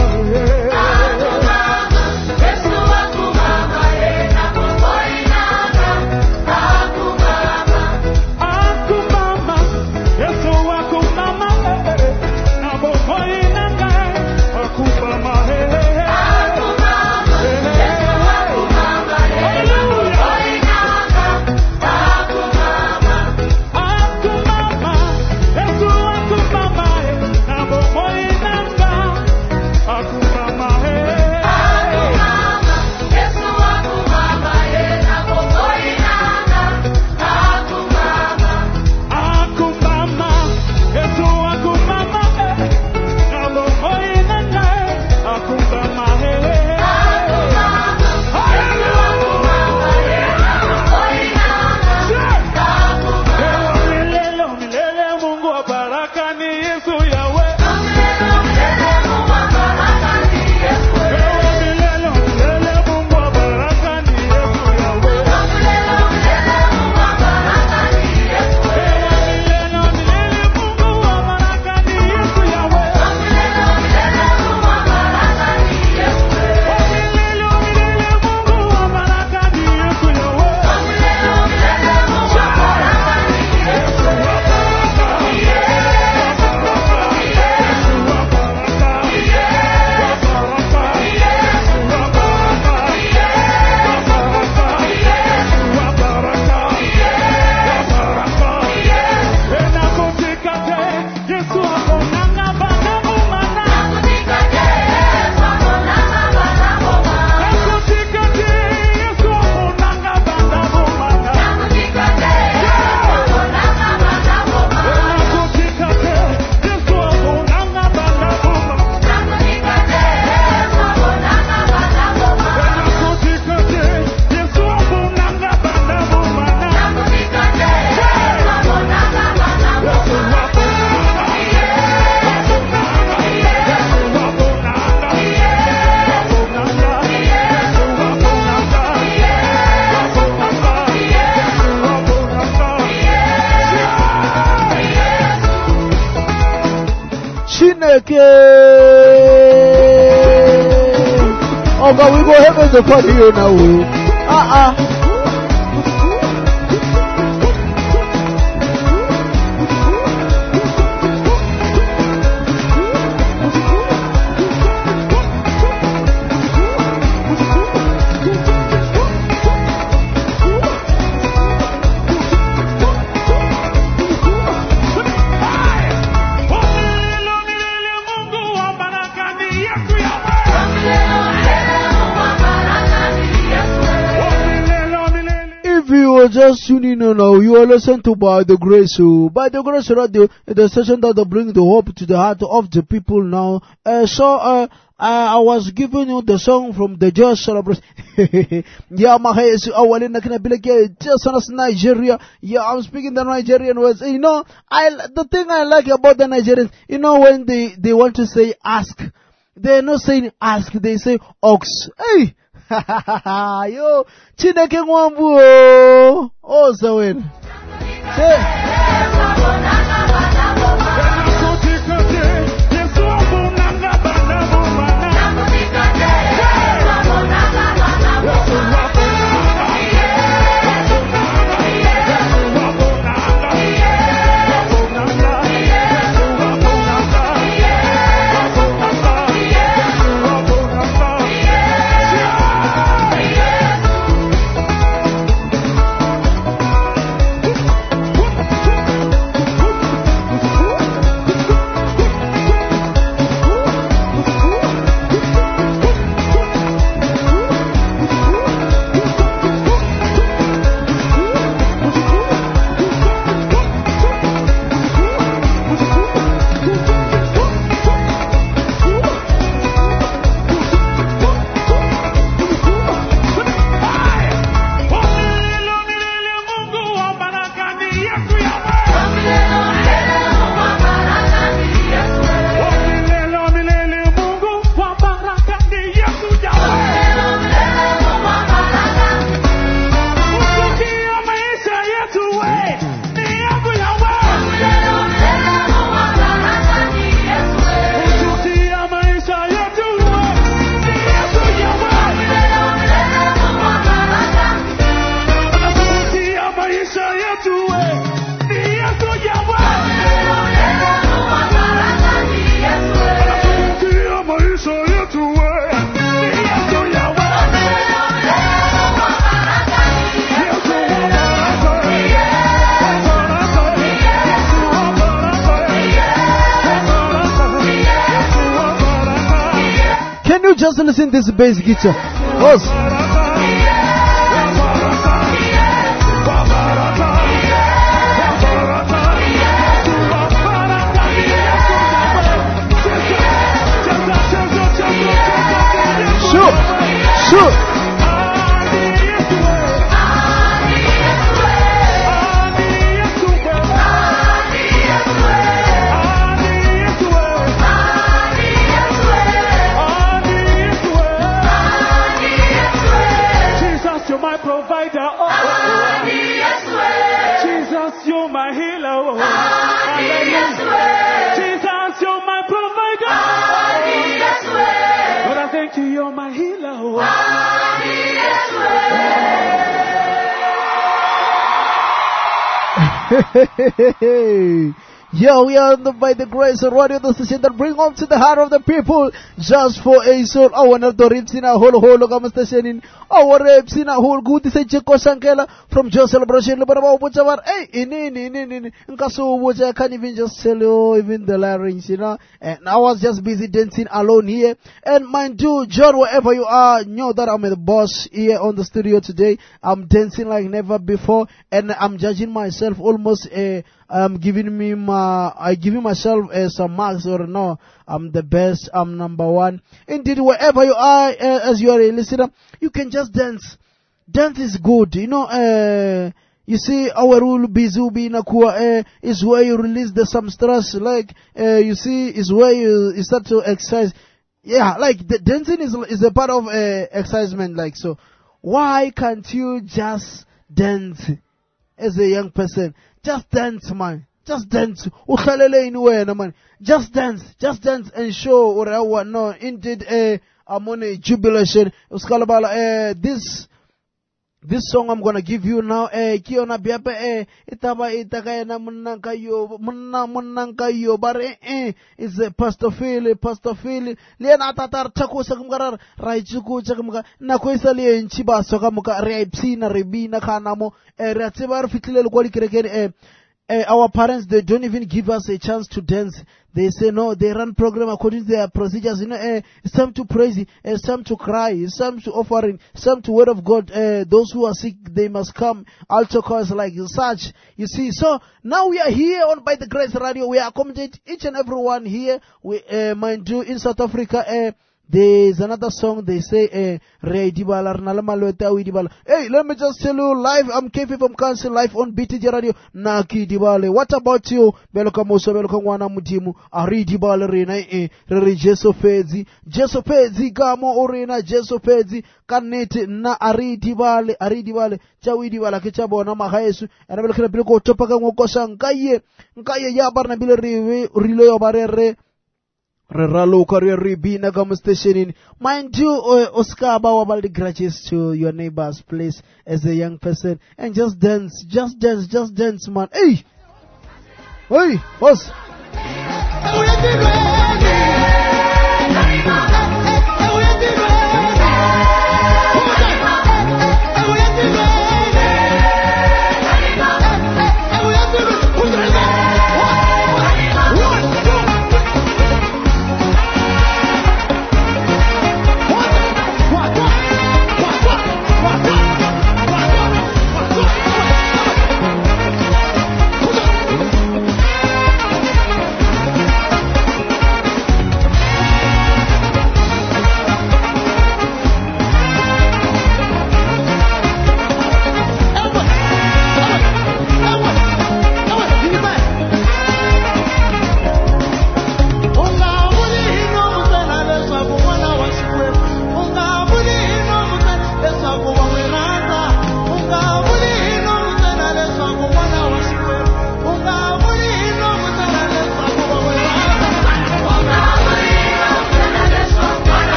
Oh, but we go heaven to party here now. Ah ah. Just tuning in now, you are listening to By the Grace, oh, By the Grace Radio, the station that brings the hope to the heart of the people now. Uh, so, uh, I was giving you the song from the Just Celebration. Yeah, my hair is awalin na kinabilagay just on us Nigeria. Yeah, I'm speaking the Nigerian words. You know, I the thing I like about the Nigerians, you know, when they they want to say ask, they're not saying ask, they say ox. Hey. Yo, Chineke Mwambu oh, oh Zawin. just listen to this bass guitar. Boss. Shoot, shoot. Jesus, you're my provider. Oh, Jesus, you're my healer. Oh, Jesus, you're my provider. But I thank you, you're my healer. Oh. Yo, we are on the, by the grace of radio, the station that bring home to the heart of the people, just for a soul. I want to rip in a whole whole of station in our reps in a whole good say Chico Shankela from Joe Celebration. But about whatever, hey, in in in in in Kaso, which I can't even just tell you, even the larynx, you know. And I was just busy dancing alone here. And mind you, John, wherever you are, know that I'm the boss here on the studio today. I'm dancing like never before, and I'm judging myself almost a. I'm giving me my, I giving myself uh, some marks or no, I'm the best, I'm number one. Indeed, wherever you are, uh, as you are a listener, you can just dance. Dance is good, you know, uh, you see, our rule bizubi inakuwa, uh, is where you release the some stress, like, uh, you see, is where you, you start to exercise. Yeah, like, the dancing is, is a part of, uh, excitement, like, so, why can't you just dance as a young person? Just dance, man. Just dance. Ukhalele inuwena, man. Just dance. Just dance and show what no. Indeed, eh, I'm on a jubilation. Uskalabala, eh, this, this song I'm gonna give you now, eh, kiona biape, eh, itaba itakaya na munanka yo, munna munanka yo, but eh, eh, it's a Pastor Phil, Pastor Phil, liena tatar chako sakumgarar, raichuku chakumga, na kwesa liye nchiba sokamuka, reipsina, rebina kanamo, eh, reatibar fitile lukwali kirekeni, eh, Uh, our parents, they don't even give us a chance to dance. They say no, they run program according to their procedures. You know, uh, it's time to praise, uh, it's time to cry, it's time to offering, it's time to word of God. Uh, those who are sick, they must come. Altar calls like such. You see, so now we are here on By the Grace Radio. We accommodate each and everyone here. We, uh, mind you, in South Africa, uh, there's another song they say, eh, Ray Dibala, Dibala. Hey, let me just tell you, live, I'm K F from Council, live on B T J Radio, Naki Dibale. What about you? Beloka Musa, Beloka Wana Mutimu, Ari Dibala, Rena, eh, Rere Jeso Fezi, Jeso Fezi, Gamo Orena, Jeso Fezi, Kanete, Na Ari Dibale, Ari Dibale, Chawi Dibala, Kechabo, Namahaesu, and I will keep Bilko Topaka Mokosa, Nkaye, Nkaye Yabar Nabile Rilo Barere. Reralo career ribina gum stationing. Mind you, uh, Oscar Bawabal grudges to your neighbor's place as a young person and just dance, just dance, just dance, man. Hey! Hey! Boss!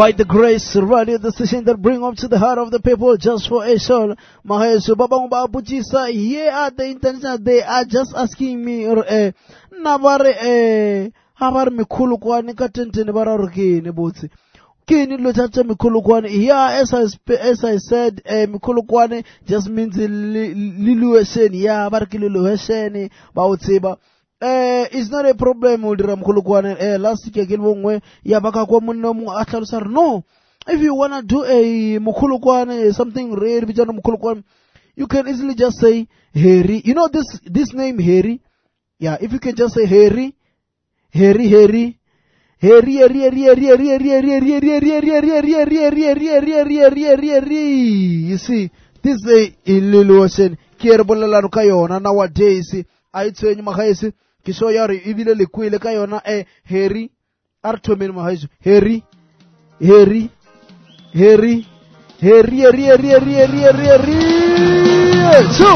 by the grace, radio the station that bring up to the heart of the people just for a soul. Mahesu babang babuchisa, ye at the international, they are just asking me, eh, nabare, eh, habar mikulu kwani katentene bararukini buti. Kini lutata mikulu kwani, yeah, as I, as I said, eh, mikulu kwani just means lilu eseni, yeah, barki lilu eseni, bautiba. Eh, it's not a problem with Ramkulukwane. Eh, last week again, one ya baka kwa munamu atlarusar. No, if you wanna do a Mukulukwane, something rare, bijana Mukulukwane, you can easily just say Harry. You know this this name Harry? Yeah, if you can just say Harry, Harry, Harry, Harry, Harry, Harry, Harry, Harry, Harry, Harry, Harry, Harry, Harry, Harry, Harry, Harry, Harry, Harry, Harry, Harry. You see, this is a illusion. Kierbola Lukayona nowadays. I tell you, Mahaisi. Kisho yari ibile likuile kayona eh Harry artomen mahaizu Harry Harry Harry Harry Harry Harry Harry Harry Harry so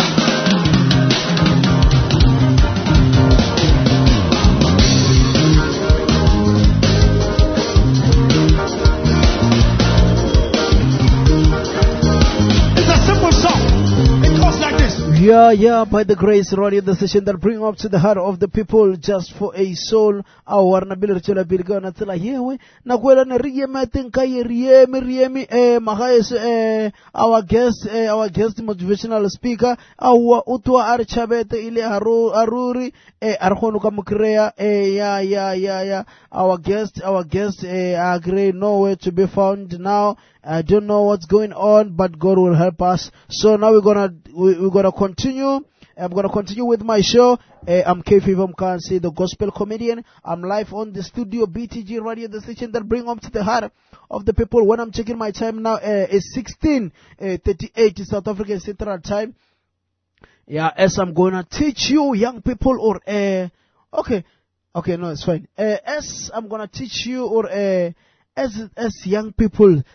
It's a simple song. It goes like this. Yeah, yeah, by the grace, radio, the session that bring up to the heart of the people just for a soul. Our Nabil Richula Bilga Natila Yewe, Naguela Rieme, Tinkai Riemi, Riemi, eh, Mahais, eh, our guest, eh, our guest motivational speaker, our Utua Archabete, Ile Haru, Aruri, eh, Arhonuka Mukrea, eh, yeah, yeah, yeah, yeah. Our guest, our guest, eh, agree, nowhere to be found now. I don't know what's going on, but God will help us. So now we're gonna, we, we're gonna continue. I'm gonna continue with my show. Uh, I'm K F Mkansi, the gospel comedian. I'm live on the studio, B T G radio, the station that bring up to the heart of the people. When I'm checking my time now, uh, it's sixteen thirty-eight South African Central Time. Yeah, as I'm gonna teach you young people or, uh, okay, okay, no, it's fine. Uh, as I'm gonna teach you or, uh, As as young people,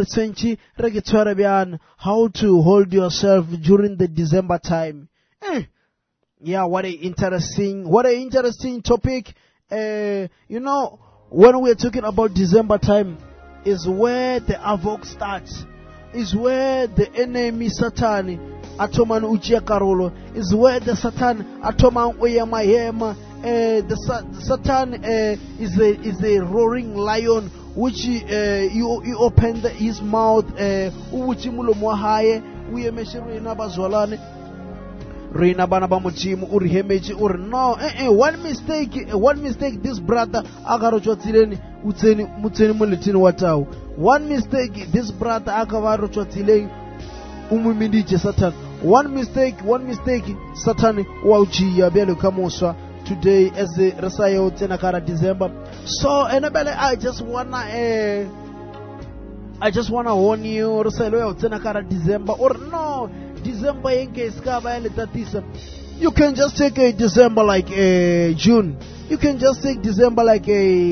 how to hold yourself during the December time. Eh. Yeah, what a interesting, what a interesting topic. Uh, you know, when we're talking about December time, is where the havoc starts. Is where the enemy Satan, Atoman Uchia Karolo, is where the Satan, Atoman Oyamayema, uh, the, the Satan uh, is a is a roaring lion. Which uh, you, you open the, his mouth, uchi mulo mwahaye, uye meshiru inabazwalane, Reina banaba muchimu, uri hemeji, uri no, eh, eh, one mistake, one mistake, this brother, agarochwa tileni, uteni, muteni mulitini watau. One mistake, this brother, agarochwa tileni, umumindiche Satan. One mistake, one mistake, Satan, wauchi ya bielu kamoswa. Today as the Rasayo Tenakara December. So Annabelle, I just wanna uh, I just wanna warn you Rasayo Tenakara December or no December yenke skaba tatisa. You can just take a December like a June. You can just take December like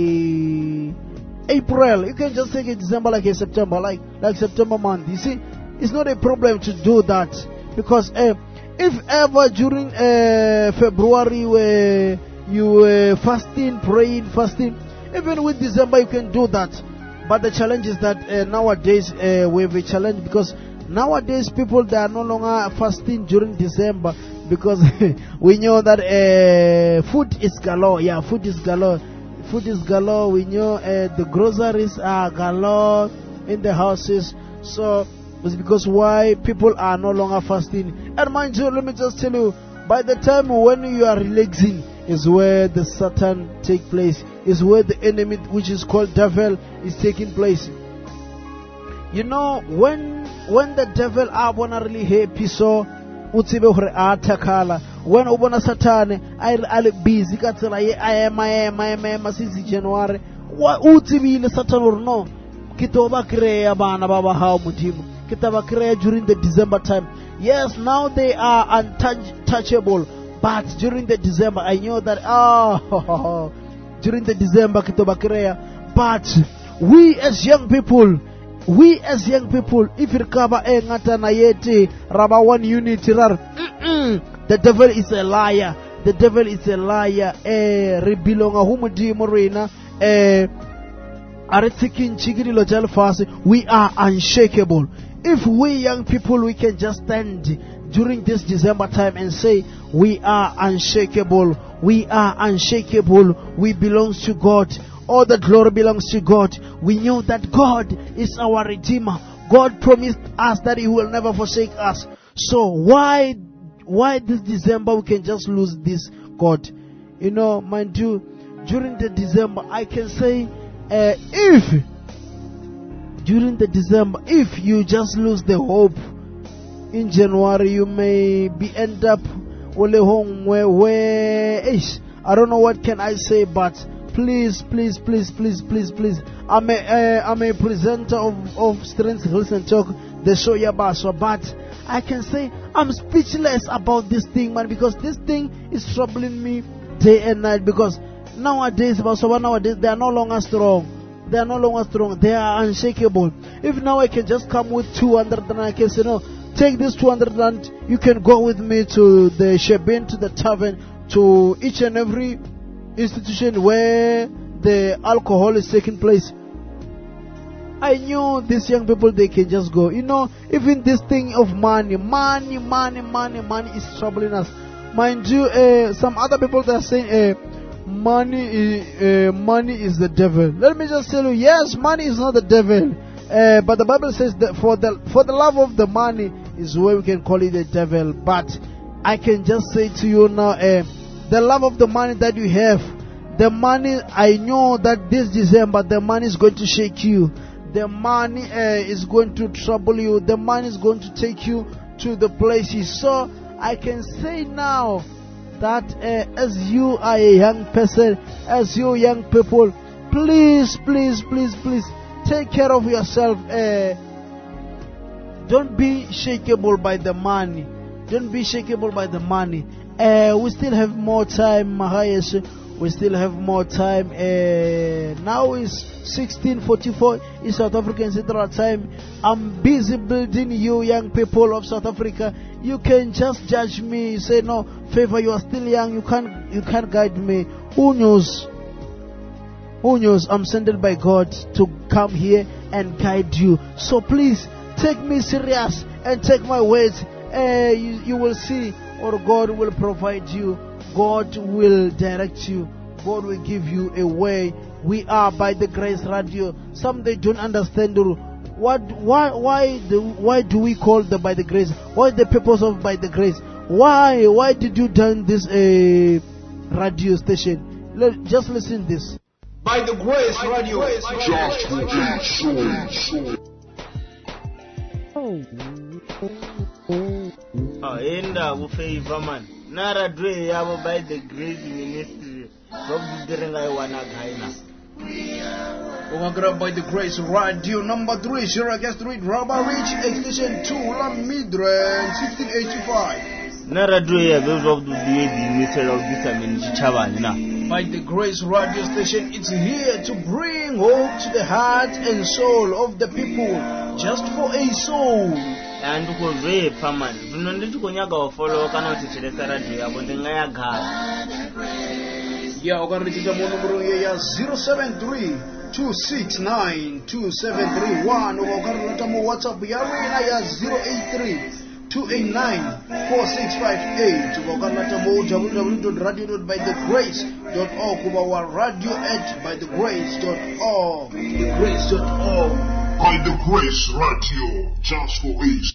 a April. You can just take a December like a September, like like September month. You see, it's not a problem to do that because uh, if ever during uh, February where you were fasting, praying, fasting, even with December you can do that. But the challenge is that uh, nowadays uh, we have a challenge because nowadays people they are no longer fasting during December because we know that uh, food is galore. Yeah, food is galore. Food is galore. We know uh, the groceries are galore in the houses. So it's because why people are no longer fasting. And mind you, let me just tell you, by the time when you are relaxing is where the Satan take place, is where the enemy which is called devil is taking place. You know, when when the devil are wanna really happy so utibe hore atakala when ubona Satan I busy katsela ye I am I am I am since January wa utibile Satan or no kitoba create bana baba how mudimu kitaba create during the December time. Yes, now they are untouchable, but during the December I know that oh during the December kitoba create. But we as young people, we as young people, if you cover a ngata na yeti raba one unit rar, the devil is a liar. The devil is a liar. Eh, rebilonga humudi morena. Eh, Aritikin Chigiri Lojal Fasi, we are unshakable. If we young people, we can just stand during this December time and say, we are unshakable, we are unshakable, we belong to God, all the glory belongs to God. We know that God is our Redeemer. God promised us that He will never forsake us. So why, why this December we can just lose this God? You know, mind you, during the December, I can say, uh, if during the December, if you just lose the hope in January, you may be end up only home where, where, ish, I don't know what can I say, but please, please, please, please, please, please, I'm a, uh, I'm a presenter of, of Strength Hills and Talk, the show Yabaswa, but I can say I'm speechless about this thing, man, because this thing is troubling me day and night, because nowadays, nowadays, they are no longer strong. They are no longer strong. They are unshakable. If now I can just come with two hundred and I can say, no, take this two hundred and you can go with me to the Shebin, to the tavern, to each and every institution where the alcohol is taking place. I knew these young people, they can just go. You know, even this thing of money, money, money, money, money is troubling us. Mind you, uh, some other people that are saying, uh, money is, uh, money is the devil. Let me just tell you, yes, money is not the devil. Uh, but the Bible says that for the, for the love of the money is where we can call it the devil. But I can just say to you now, uh, the love of the money that you have, the money, I know that this December, the money is going to shake you. The money uh, is going to trouble you. The money is going to take you to the places. So I can say now that uh, as you are a young person, as you young people, please, please, please, please, take care of yourself. Uh, don't be shakeable by the money. Don't be shakeable by the money. Uh, we still have more time, Mahayas. We still have more time. Uh, now is sixteen forty-four in South African Central Time. I'm busy building you young people of South Africa. You can just judge me. You say, no, Favor, you are still young. You can't, you can't guide me. Who knows? Who knows? I'm sent by God to come here and guide you. So please, take me serious and take my words. Uh, you, you will see, or God will provide you. God will direct you. God will give you a way. We are by the Grace Radio. Some they don't understand the what why why the why do we call the by the grace? What is the purpose of by the grace? Why why did you done this uh, radio station? Let, just listen this. By the Grace Radio. Just for a soul. Oh, enda ufavor man. Nara dwe yabo by the Grace Ministry. Robudirenga wana gaina. By the Grace Radio number three, Shira Guest Street, Rubber Ridge, Extension two, Lamidren, sixteen eighty-five. Nara dwe ya those of the Ministry of Vitamin Chichavani na. By the Grace Radio Station, it's here to bring hope to the heart and soul of the people, just for a soul. And ko ve paman dunonde tukonyaga ofolo kana utichilesa radio yabo ndingaya gara. Yeah, ukarikita mu numero ya zero seven three two six nine two seven three one, ukarikita mu WhatsApp ya rina ya zero eight three two eight nine four six five eight, ukarikita mu w w w dot radio dot by the grace dot org, kubawa radio at by the grace dot org, the grace dot org. By the Grace Radio, just for ease.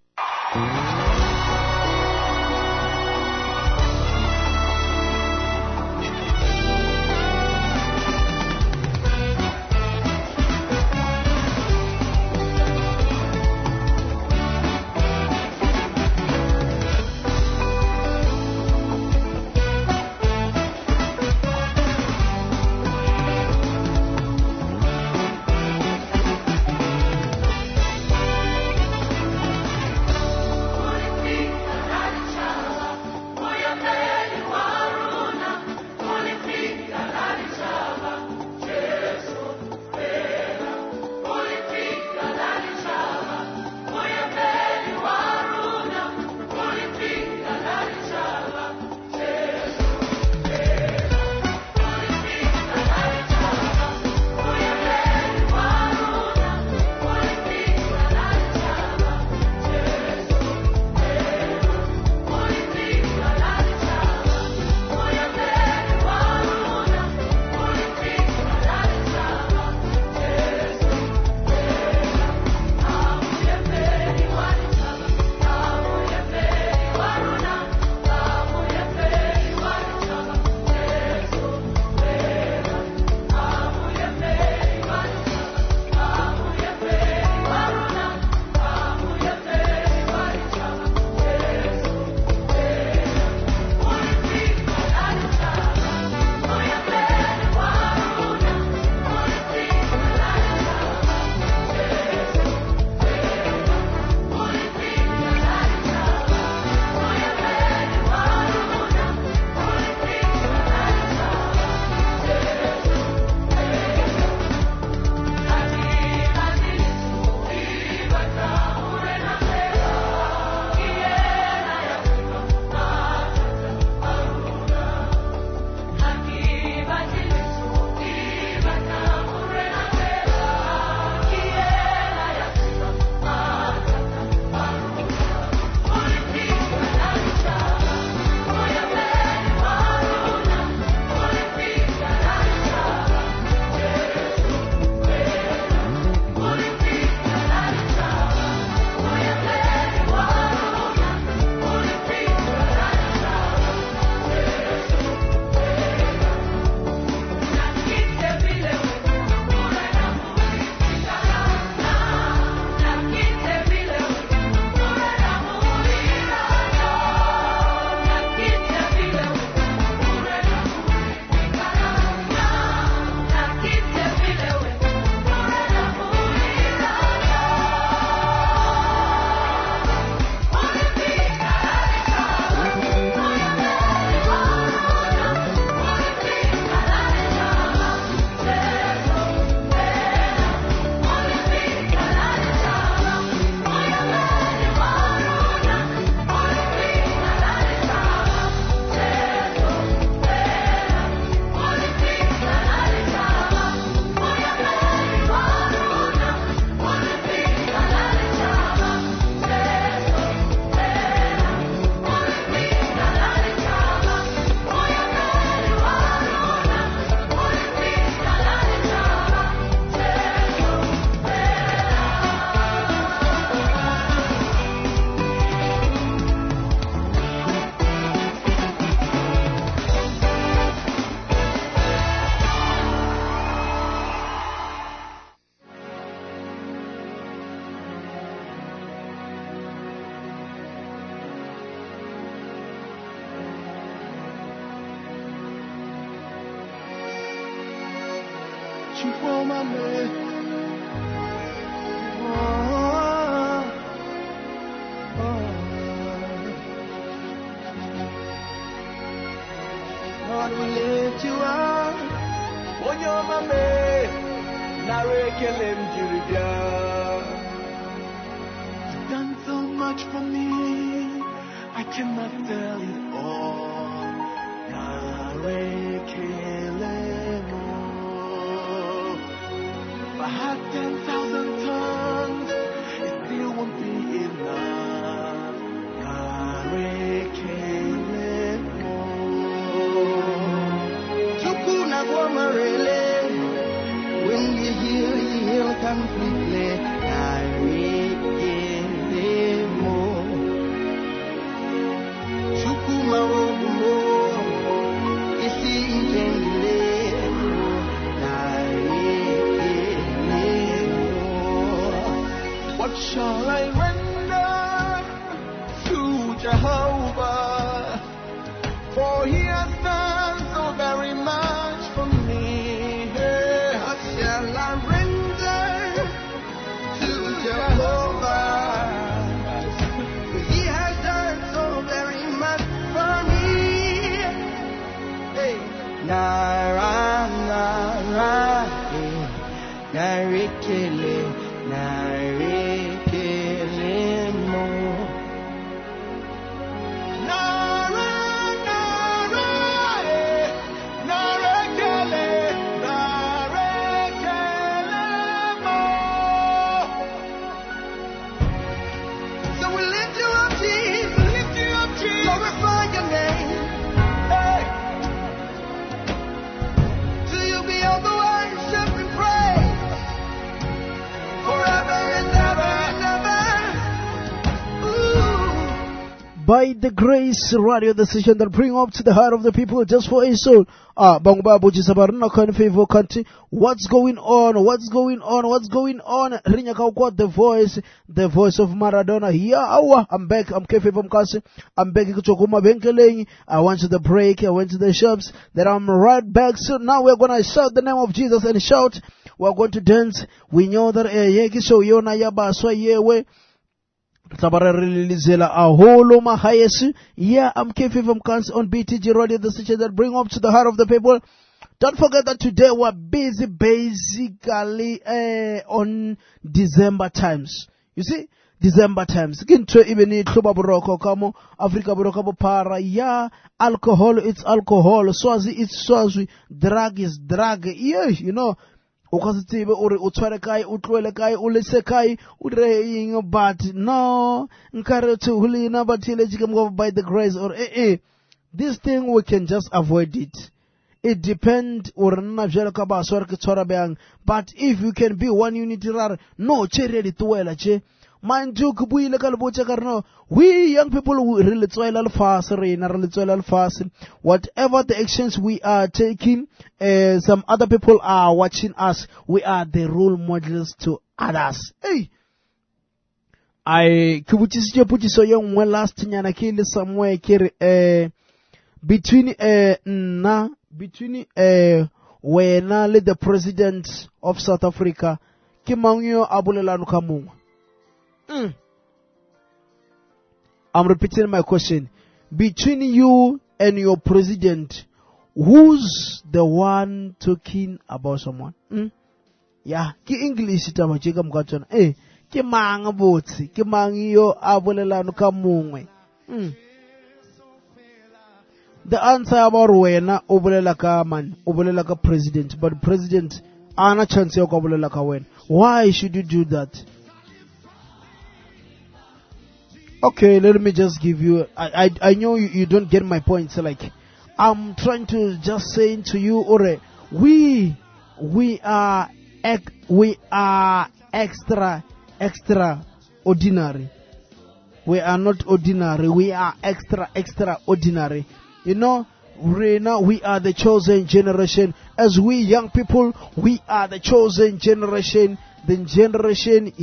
Chupomame. Oh, oh. Lord, we lift you up. On your mame, Narekelem Jiribia. You've done so much for me, I cannot tell it all. Narekelem. If I had ten thousand tongues, it still won't be enough. Narekelem. Chukuna Guamarele. When you heal, you heal completely. Narekelemo. Chukuma Ogumo. Isi Ingenilemo. Narekelemo. What shall I render to Jehovah? For he has done so very much for me. What shall I render to Jehovah? For he has done so very much for me. Hey. Nara, nara, eh. Narikele, narikele mo. Nara, nara, eh. Narekele, narekele mo. So we lift you up, Jesus. Lift you up, Jesus. Glorify your name. Hey. To you be all the worship and praise. Forever and ever and ever. Ooh. By the Grace Radio, the station that bring up to the heart of the people just for a soul. Ah, Bangba Buji Sabaruna Kan Favor Country. What's going on? What's going on? What's going on? Rinya Kaukwa, the voice, the voice of Maradona. Here, awa, I'm back. I'm Kefe from Kasi. I'm back. Kuchokuma Benkeleng. I went to the break. I went to the shops. Then I'm right back. So now we're gonna shout the name of Jesus and shout. We're going to dance. We know that eh yeki so yona yaba so yewe. Tabarelizela aholo mahayesu. Yeah, I'm Kefi from Kans on B T G Radio, the station that bring up to the heart of the people. Don't forget that today we're busy basically uh, on December times. You see? December times. Kinto even it Cluba Boroko Kamo, Africa Boroko Para. Yeah, alcohol, it's alcohol. Swazi, it's Swazi. Drug is drug. Yeah, you know. Ukazitibe uri utwele kai utwele kai ulese kai ureying but no nkare to hulina batile jikamgo by the grace or eh eh this thing we can just avoid it. It depends urna vjela ka ba swar ke tsora bang, but if you can be one unity rar no chere di tuwela che mind you kubuile ka leboche karno we young people we really tswela fast rena really tswela fast whatever the actions we are taking. Uh, some other people are watching us. We are the role models to others. Hey, I kubuchisijo puchiso young one last nyana kili somewhere kiri uh, between uh, na between uh, wena le the president of South Africa kimangyo abulelanu kamunga. Mm. I'm repeating my question. Between you and your president, who's the one talking about someone? Mm? Yeah, ki English itama chika mkachona. Eh, ki manga botsi, ki mangiyo abolelanu kamungwe. Mm. The answer about wena obolela ka man, obolela ka president, but president ana chance ya obolela ka wena. Why should you do that? Okay, let me just give you. I I, I know you, you don't get my point. So like, I'm trying to just say to you, Ore, we we are ec- we are extra extra ordinary. We are not ordinary. We are extra extraordinary. You know, Rena, we are the chosen generation. As we young people, we are the chosen generation. The generation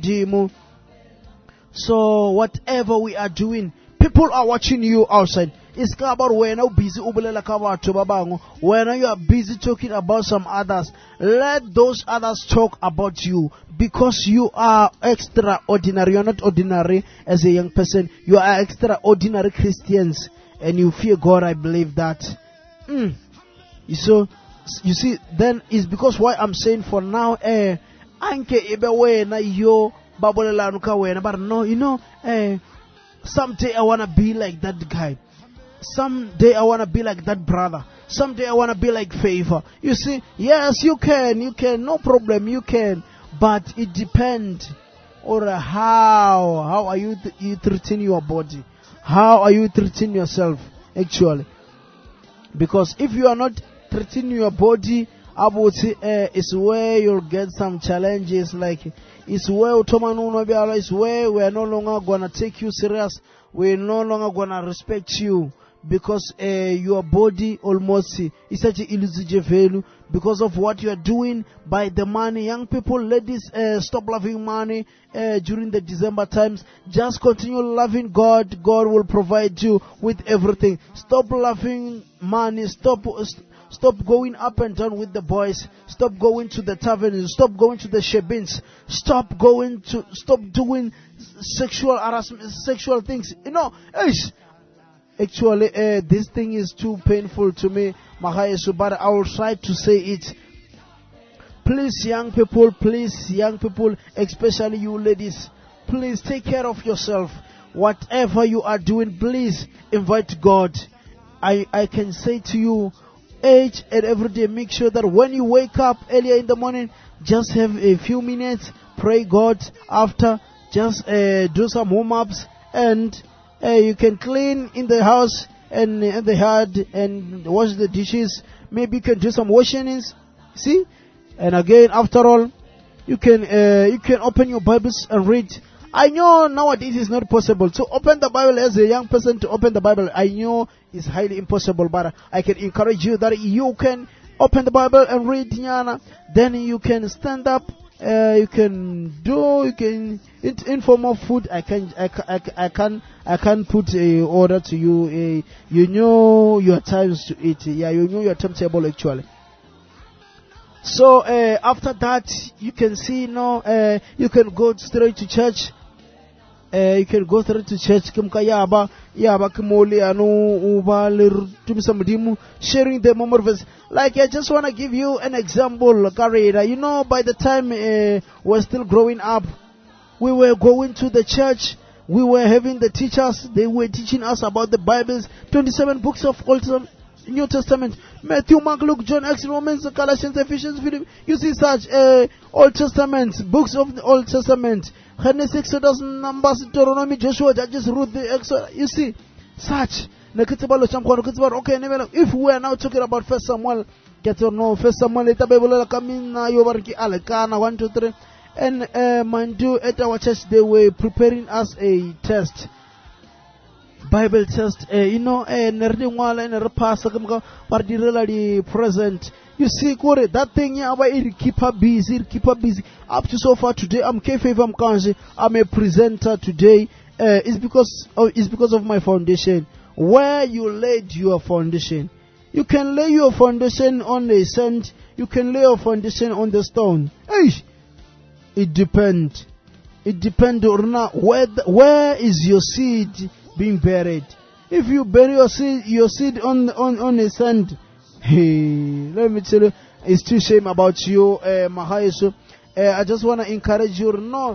Yamudimu. So whatever we are doing, people are watching you outside. It's about when you busy ubulela ka batho ba bangwe, when you are busy talking about some others. Let those others talk about you, because you are extraordinary. You are not ordinary as a young person. You are extraordinary Christians, and you fear God. I believe that. Mm. So you see, then it's because why I'm saying for now, eh, anke ebe wena yo babolela nuka wena, but no, you know, eh, someday I wanna be like that guy. Someday I wanna be like that brother. Someday I wanna be like Favor. You see, yes, you can, you can, no problem, you can, but it depends on how how are you th- you treating your body, how are you treating yourself actually, because if you are not treating your body, I would say uh, it's where you'll get some challenges. Like it's where it's where we're no longer gonna take you serious. We're no longer gonna respect you, because uh, your body almost is such an illusive value because of what you are doing by the money. Young people, ladies, uh, stop loving money uh, during the December times. Just continue loving God. God will provide you with everything. Stop loving money. Stop. St- Stop going up and down with the boys. Stop going to the taverns. Stop going to the shebins. Stop going to, stop doing sexual harassment, sexual things. You know, eish, actually, uh, this thing is too painful to me, Mahayesu, but I will try to say it. Please, young people, please, young people, especially you ladies, please take care of yourself. Whatever you are doing, please invite God. I, I can say to you, each and every day, make sure that when you wake up earlier in the morning, just have a few minutes, pray God. After, just uh, do some warm-ups, and uh, you can clean in the house and in the yard and wash the dishes. Maybe you can do some washings. See, and again, after all, you can uh, you can open your Bibles and read. I know nowadays it's not possible to open the Bible as a young person. To open the Bible, I know it's highly impossible, but I can encourage you that you can open the Bible and read, Nyana. Then you can stand up, uh, you can do, you can eat informal food. I can, I, ca- I, ca- I can, I can put a order to you. Uh, you know your times to eat. Yeah, you know your timetable actually. So uh, after that, you can see, you know, uh, you can go straight to church. Uh, you can go straight to church. Kimka yaba yaba kimoli anu uba lirutumisa mudimu, sharing the moment verse. Like I just want to give you an example, Karina. You know, by the time uh, we're still growing up, we were going to the church. We were having the teachers. They were teaching us about the Bibles, twenty-seven books of Old Testament, New Testament, Matthew, Mark, Luke, John, Acts, Romans, Galatians, Ephesians, Philippians. You see such uh, Old Testament, books of the Old Testament, Genesis, Exodus, Numbers, Deuteronomy, Joshua, Judges, Ruth, the Exodus. You see such. Okay, if we are now talking about First Samuel, get to know First Samuel, later Bible coming now you Alekana one, two, three, and uh, mind you, at our church they were preparing us a test. Bible test, uh, you know, and particularly present. You see, Kore, that thing, yeah, it keep her busy, it keep her busy. Up to so far today, I'm K Favor Mkanzi. I'm a presenter today. Uh, it's because of, it's because of my foundation. Where you laid your foundation, you can lay your foundation on the sand. You can lay your foundation on the stone. Hey, it depends. It depends on where the, where is your seed being buried. If you bury your seed, your seed on on on the sand, hey, let me tell you, it's too shame about you, uh, Mahayesu. Uh, I just want to encourage you. No,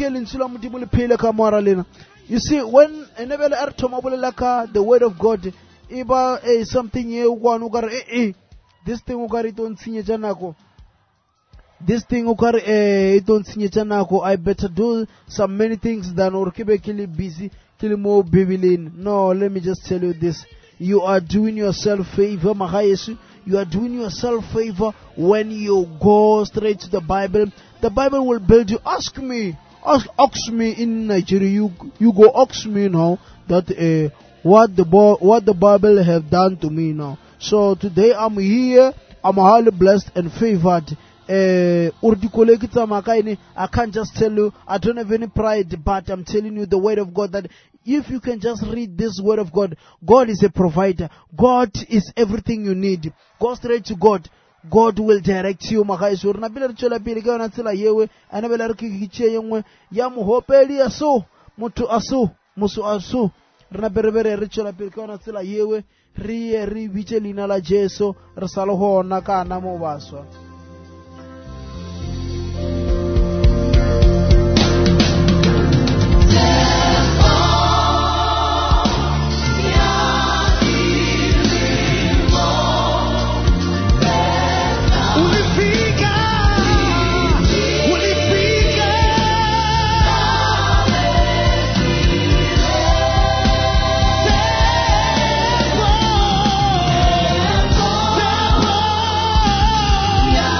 you see, when the word of God, iba is something you want to this thing ugari don't see janako. This thing ugari don't see janako. I better do some many things than or keep killing busy. More Bibilin. No, let me just tell you this. You are doing yourself favor, Mahayesu. You are doing yourself favor when you go straight to the Bible. The Bible will build you. Ask me. Ask, ask me in Nigeria. You you go ask me now that uh, what the what the Bible have done to me now. So today I'm here. I'm highly blessed and favored. Uh, I can't just tell you, I don't have any pride, but I'm telling you the word of God that if you can just read this word of God, God is a provider. God is everything you need. Go straight to God. God will direct you. Makaisu. Nabila richola pili kwa natsila yewe. Anabela rikikichie yengwe. Ya muhopeli asu. Mutu asu. Musu asu. Rinaberebere richola pili kwa natsila yewe. Riye ri viche lina la Jesu. Risaloho naka namo baswa. Yeah.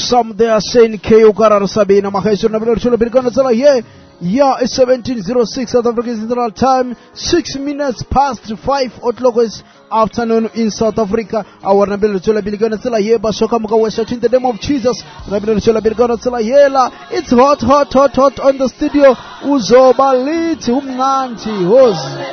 some they are saying K Ukarar Sabina Mahesh Nabir Birkana Sala. Yeah, yeah, it's seventeen oh six South African Central Time, six minutes past five o'clock is afternoon in South Africa. Our Nabil Chula Birkana Sala. Yeah, Bashoka Muka was in the name of Jesus. Nabil Chula Birkana Sala. Yeah, it's hot, hot, hot, hot on the studio. Uzoba Lit Umnanti Hose.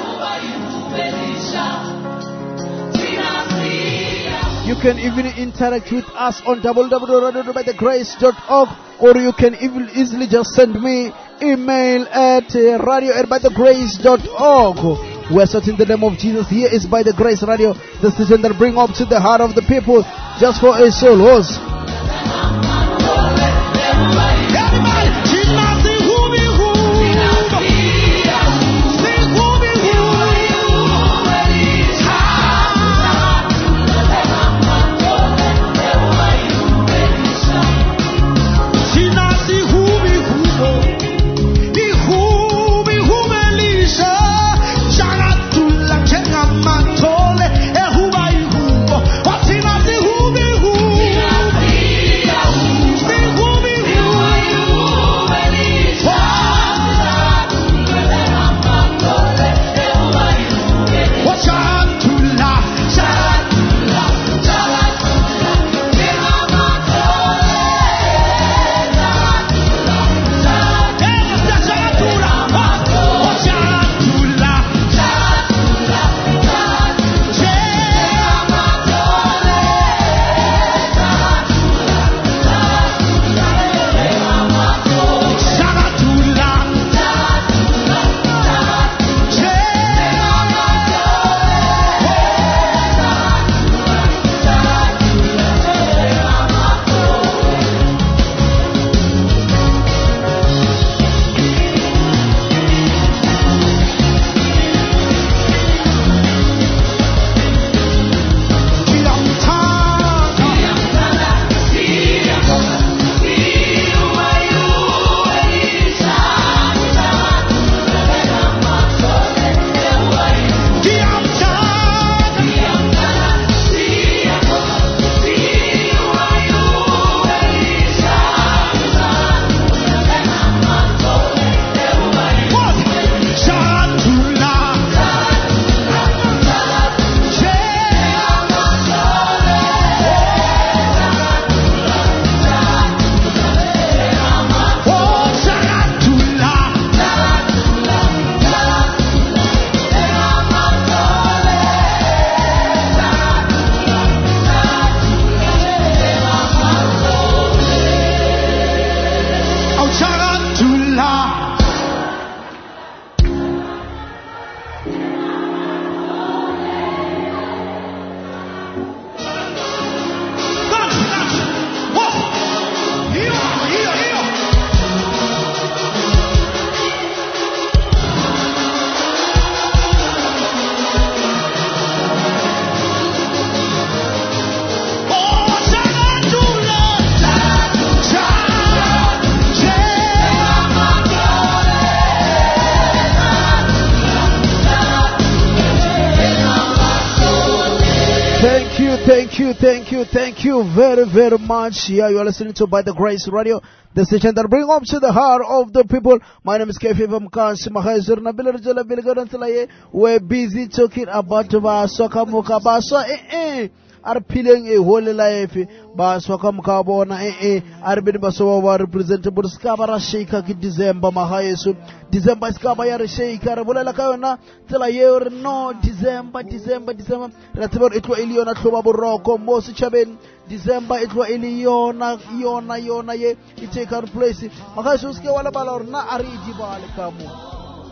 You can even interact with us on w w w dot radio by the grace dot org, or you can even easily just send me email at uh, radio at by the grace dot org. We're searching the name of Jesus. Here is By the Grace Radio, the station that bring up to the heart of the people, just for a soul host. Thank you, thank you, thank you very, very much. Yeah, you are listening to By the Grace Radio, the station that bring up to the heart of the people. My name is K F M Kansi Mahazur Nabila Rajala Bilgaran. We're busy talking about Soka Muka Basa eh eh are peeling a holy life ba Soka Muka Bona eh eh are been Basawa representative Skabara Sheikha ki December Mahayesu December Skabaya Sheikha Bola Kawana tell year no December December December Ratibor itwa iliona Tuma Boroko Mosi Chaben December itwa iliona Iona Iona ye it take her place Mahayesu ske wala balor na ariji ba alikamu.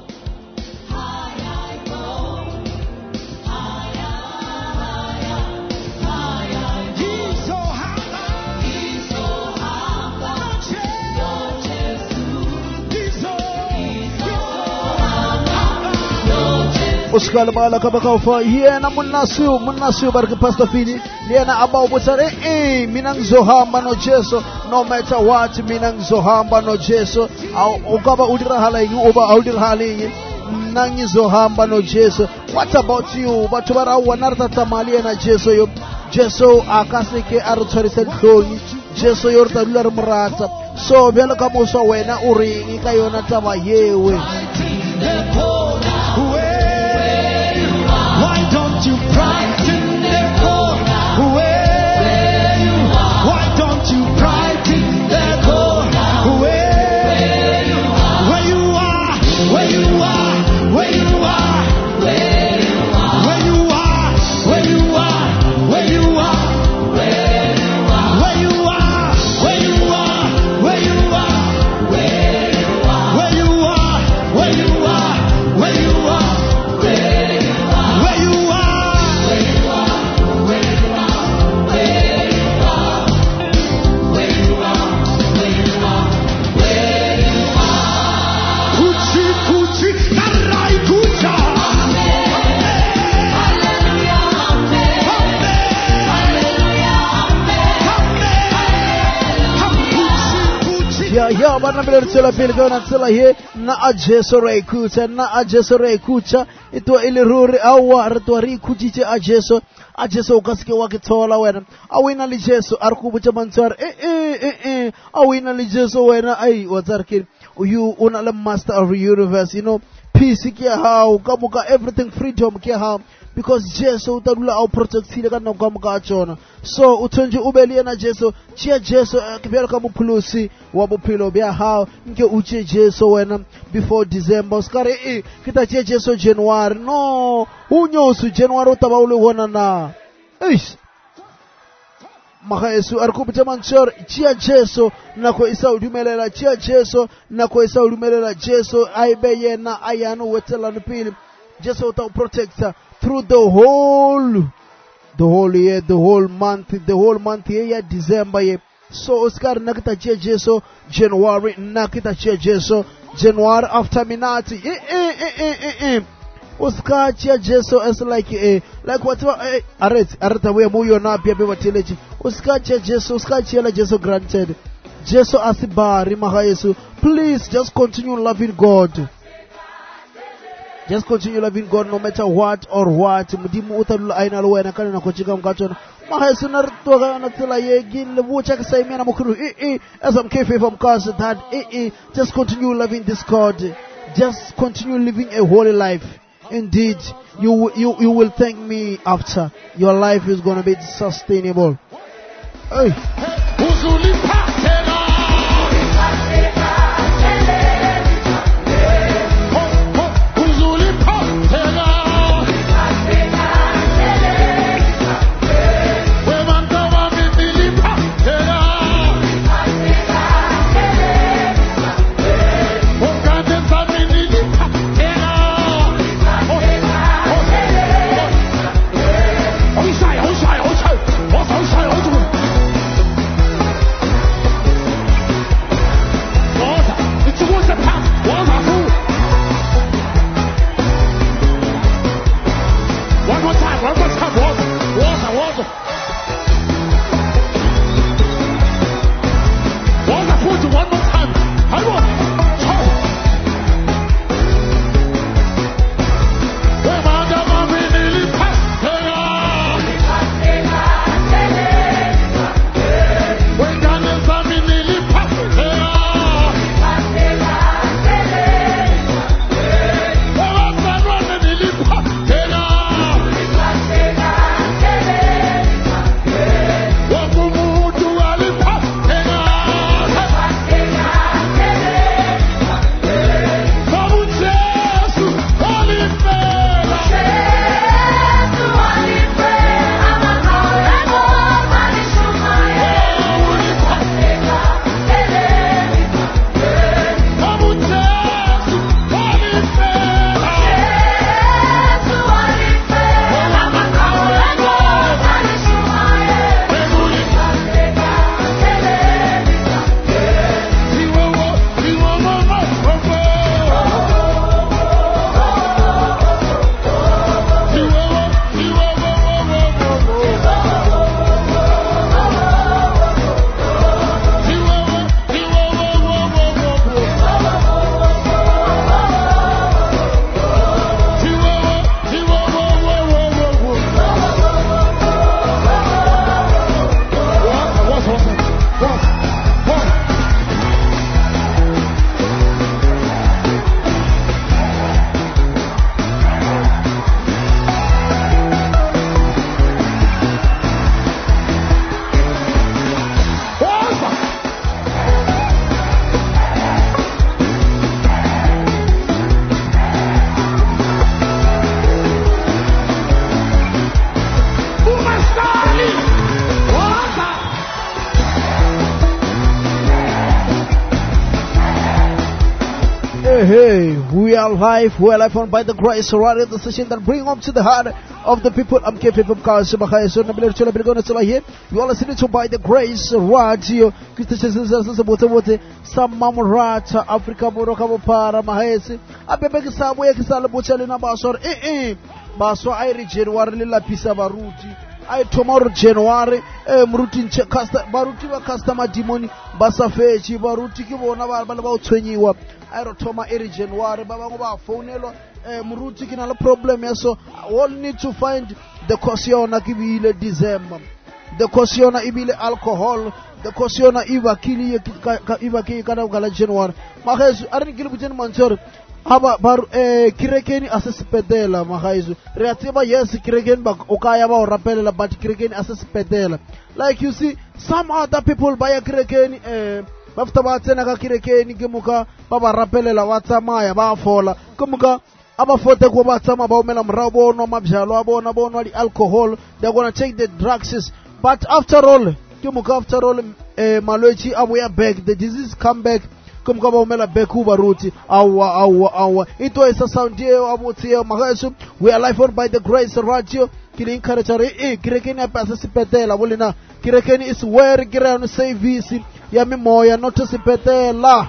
Uskal bala kabaka fa yena munasiu munasiu barke pastor fini yena about butare eh minang zohamba no jeso no matter what minang zohamba no jeso au ukaba udira halayingi uba audir halayingi nangi zohamba no jeso. What about you? Batubara wanarta tamalia na jeso yo jeso akasike arutsari sentloni Jesu yo re tla dula re mo rata. So bjalo ka moso wena o reng ka yona taba yewe? Why don't you brighten their core? Where you are? Why don't you brighten their core? Where you are? Where you are? Where you are? Where you are? Where you are? Where you are? Where you are? Where you are? Where you are? Where you are? Where you are? Where you are? Where you are? Where you are? Where you are? Yeah, yeah, bana bila tsela pele ka na tsela he na a Jesu re ikutsa na a Jesu re ikutsa ito ile ruri awa re to re ikutse a Jesu a Jesu ka se ke wa ke thola wena a wena le Jesu a re go botsa mantsware eh eh eh eh a wena le Jesu wena ai wa tsare ke you una le master of the universe, you know, peace ke how ka moka everything freedom ke how because Jesu ta dula au protectile ka nako ka tsona. So uthonje ubeli na Jesu chia Jesu ke bjalo ka mopholosi wa bophelo bya hao nke uche Jesu wena before December skare e kita chia Jesu January no unyosu January utaba ule wona na eish maka Yesu arikubita manchor chia Jesu nako isa udumelela chia Jesu nako isa udumelela Jesu aibe yena ayano wetela nupili Jesu uta protector through the whole the whole year, the whole month, the whole month year, December year. So Oscar nakita chia Jesu January nakita chia Jesu January after minati eh eh eh eh eh eh Oscar chia Jesu as like eh like whatever eh arret arreta we muyo na pia be watelechi Oscar chia Jesu Oscar chia la Jesu granted Jesu asibari maha Yesu. Please just continue loving God. Just continue loving God no matter what or what. Mudimu utalula aina lo wena kana nakochika mkachona. Maha suna toka na tela yegi lebucha kasaimia na mukuru. Eh eh as I'm careful from cause that eh eh just continue loving this God. Just continue living a holy life. Indeed, you you you will thank me after. Your life is going to be sustainable. Hey. are live. We are live on By the Grace Radio, the station that bring up to the heart of the people. I'm K F from Kasi Bahaya. So Nabila Chula Bilgona Chula here. You are listening to By the Grace Radio. Christian Sam Mamurata Africa Boroka Para Mahesi. Abebe Sabu Yakisala Buchali na Basor. Eh eh. Baso I region Warlila Pisa Baruti. I tomorrow January eh mruti casta baruti wa customer demoni basa fechi baruti kibona bala ba utshwenyiwa I rotoma eri January baba ngo ba phonelwa eh mruti kina la problem yaso all need to find the caution kibile December the caution ibile alcohol the caution iba kili iba ki kana kala January magezu arini kili buteni mansor aba bar eh kirekeni asesipedela mahaizu reativa yes kirekeni ba ukaya ba orapelela but kirekeni asesipedela like you see some other people baya kirekeni eh bafta ba tsena ka kirekeni kemuka ba ba rapelela wa tsamaya ba fola kemuka aba fote go ba tsama ba umela mra bono mabjalo abona bono di alcohol they're going to take the drugs but after all kemuka after all eh malwechi abuya back the disease come back comme kaba umela beku baruti awa awa awa ito isa sound yeo abuti yeo magasu we are live on By the Grace Radio kili encourage eh kirekeni apasa sipetela bulina kirekeni is where kirano service ya mimoya not sipetela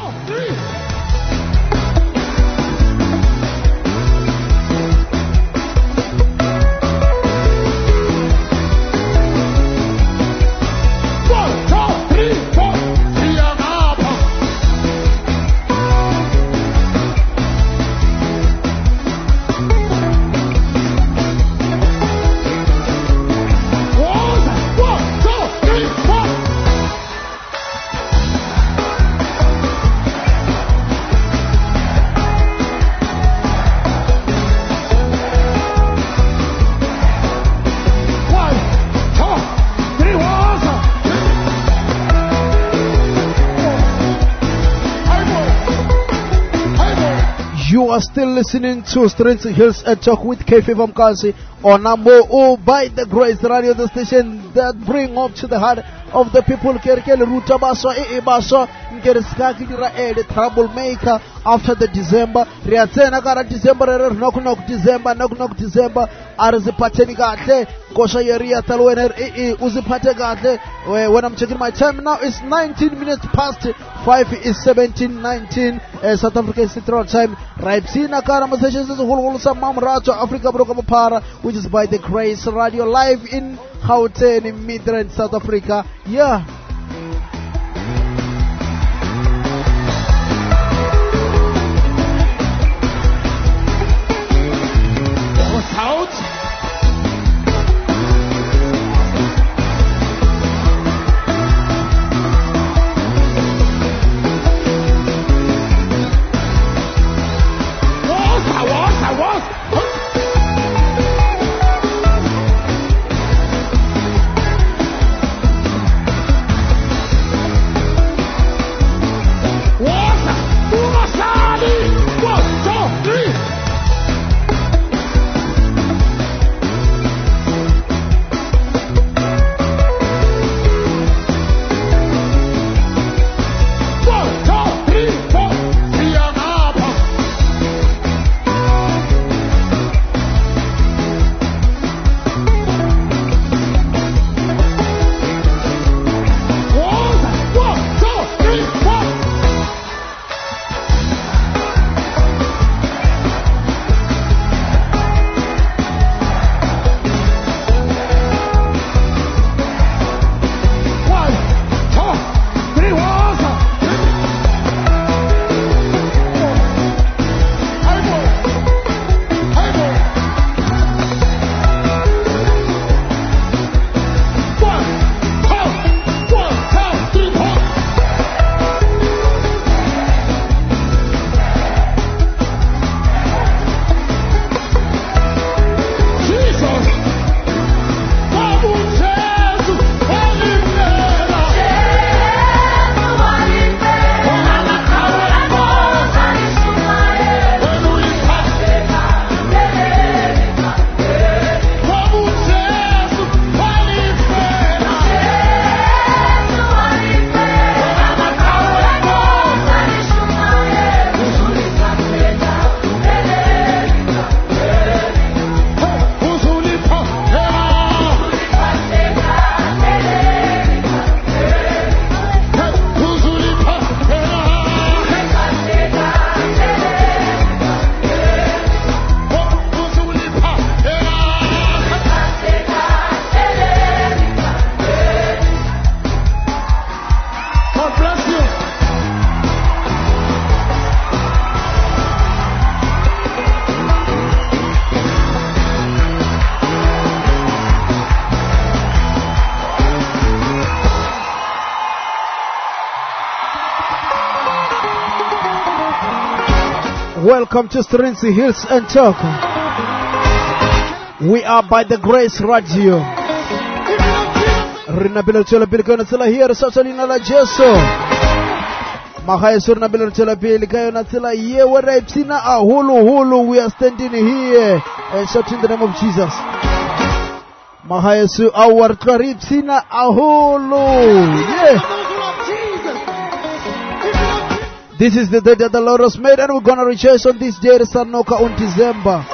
You are still listening to Strength Hills and Talk with K F from Kasi on number oh By the Grace Radio, the station that bring up to the heart of the people. Kerkele Ruta Baswa E Baswa Nkereskaki Dira E the troublemaker after the December. Riatsena Kara December knock knock December knock knock December Arzipateni Gate Kosha Yeria Talwener E Uzipate Gate. When I'm checking my time now, it's nineteen minutes past five is seventeen nineteen uh, South African Central Time. Right, Sina Karama sessions is Hulu Samam Racha Africa Broka Para, which is By the Grace Radio live in Gauteng in Midrand, South Africa. Yeah. Welcome to Strincy Hills and Talk. We are by the Grace Radio. Rinabila Chola Bilkana Silla here, Sasalina La Jeso. Mahaya Surna Bila Chola Bilikayana Silla, ye were Ipsina, a hulu hulu. We are standing here and shouting the name of Jesus. Mahaya Su, our Karipsina, a hulu. Yeah. This is the day that the Lord has made, and we're gonna rejoice on this day, Sanoka on December.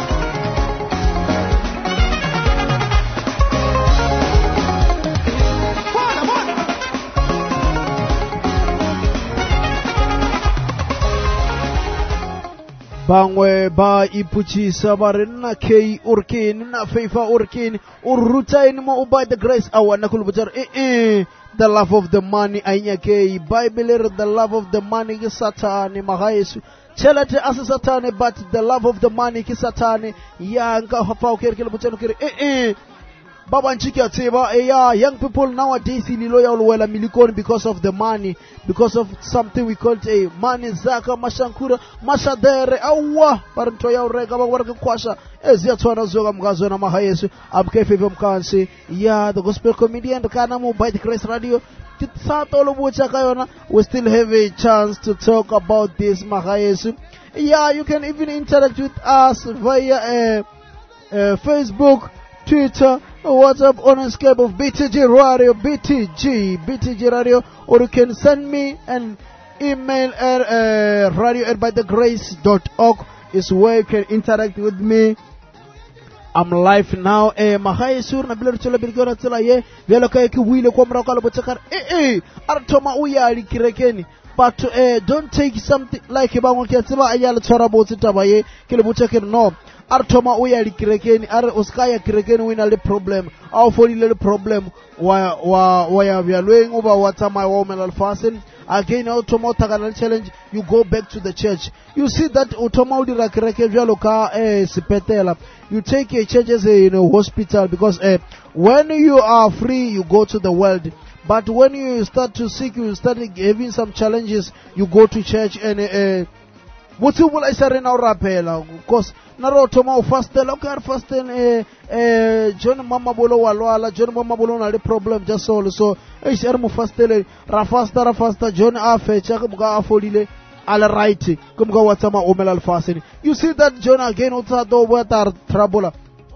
Bangwe ba ipuchisa barina kei urkin na feifa urkin uruta inmo by the grace awana kulubutar eh eh the love of the money ainya kei Bible the love of the money ki satani mahayesu chelate as satani but the love of the money ki satani ya nka hapa ukere kulubutar ukere eh eh Baba Nchiki Ateba, yeah, young people nowadays in loyal wela milikoni because of the money, because of something we call a money zaka mashankura mashadere awa parinto ya urega bawarga kwasha ezia twana zoga mgazo na mahayesu abkefe mkansi yeah the gospel comedian kana mu by the Grace Radio kitsato lobucha kayona. We still have a chance to talk about this mahayesu. Yeah, you can even interact with us via uh, uh, Facebook, Twitter, WhatsApp on Skype of B T G Radio, B T G, B T G Radio, or you can send me an email at uh, radio at by the grace dot org is where you can interact with me. I'm live now. Eh, mahai sur na bila chola bilgora tela ye. Vela kaya kiwile kwa mrakala botakar. Eh eh. Artoma uya alikirekeni. But uh, don't take something like ibango kiatiba ayala chora boti tabaye kile botakar no. Artoma uya likirekeni ar uskaya kirekeni wina le problem au foli le problem wa wa wa ya vyalweng uba watama wa umelal fasten again automa taganal challenge. You go back to the church. You see that automa udira kireke vyaloka eh sipetela. You take a church as a you know, hospital because uh, when you are free you go to the world, but when you start to seek, you start having some challenges, you go to church and uh, what you will I say now rapela because naro toma fastel okay fastel eh eh John mama bolo walwala John mama bolo na le problem just all so eh share mo fastel ra fasta ra fasta John afe chaka mga afolile ala right kumga watama omelal fasting. You see that John again utado water trouble.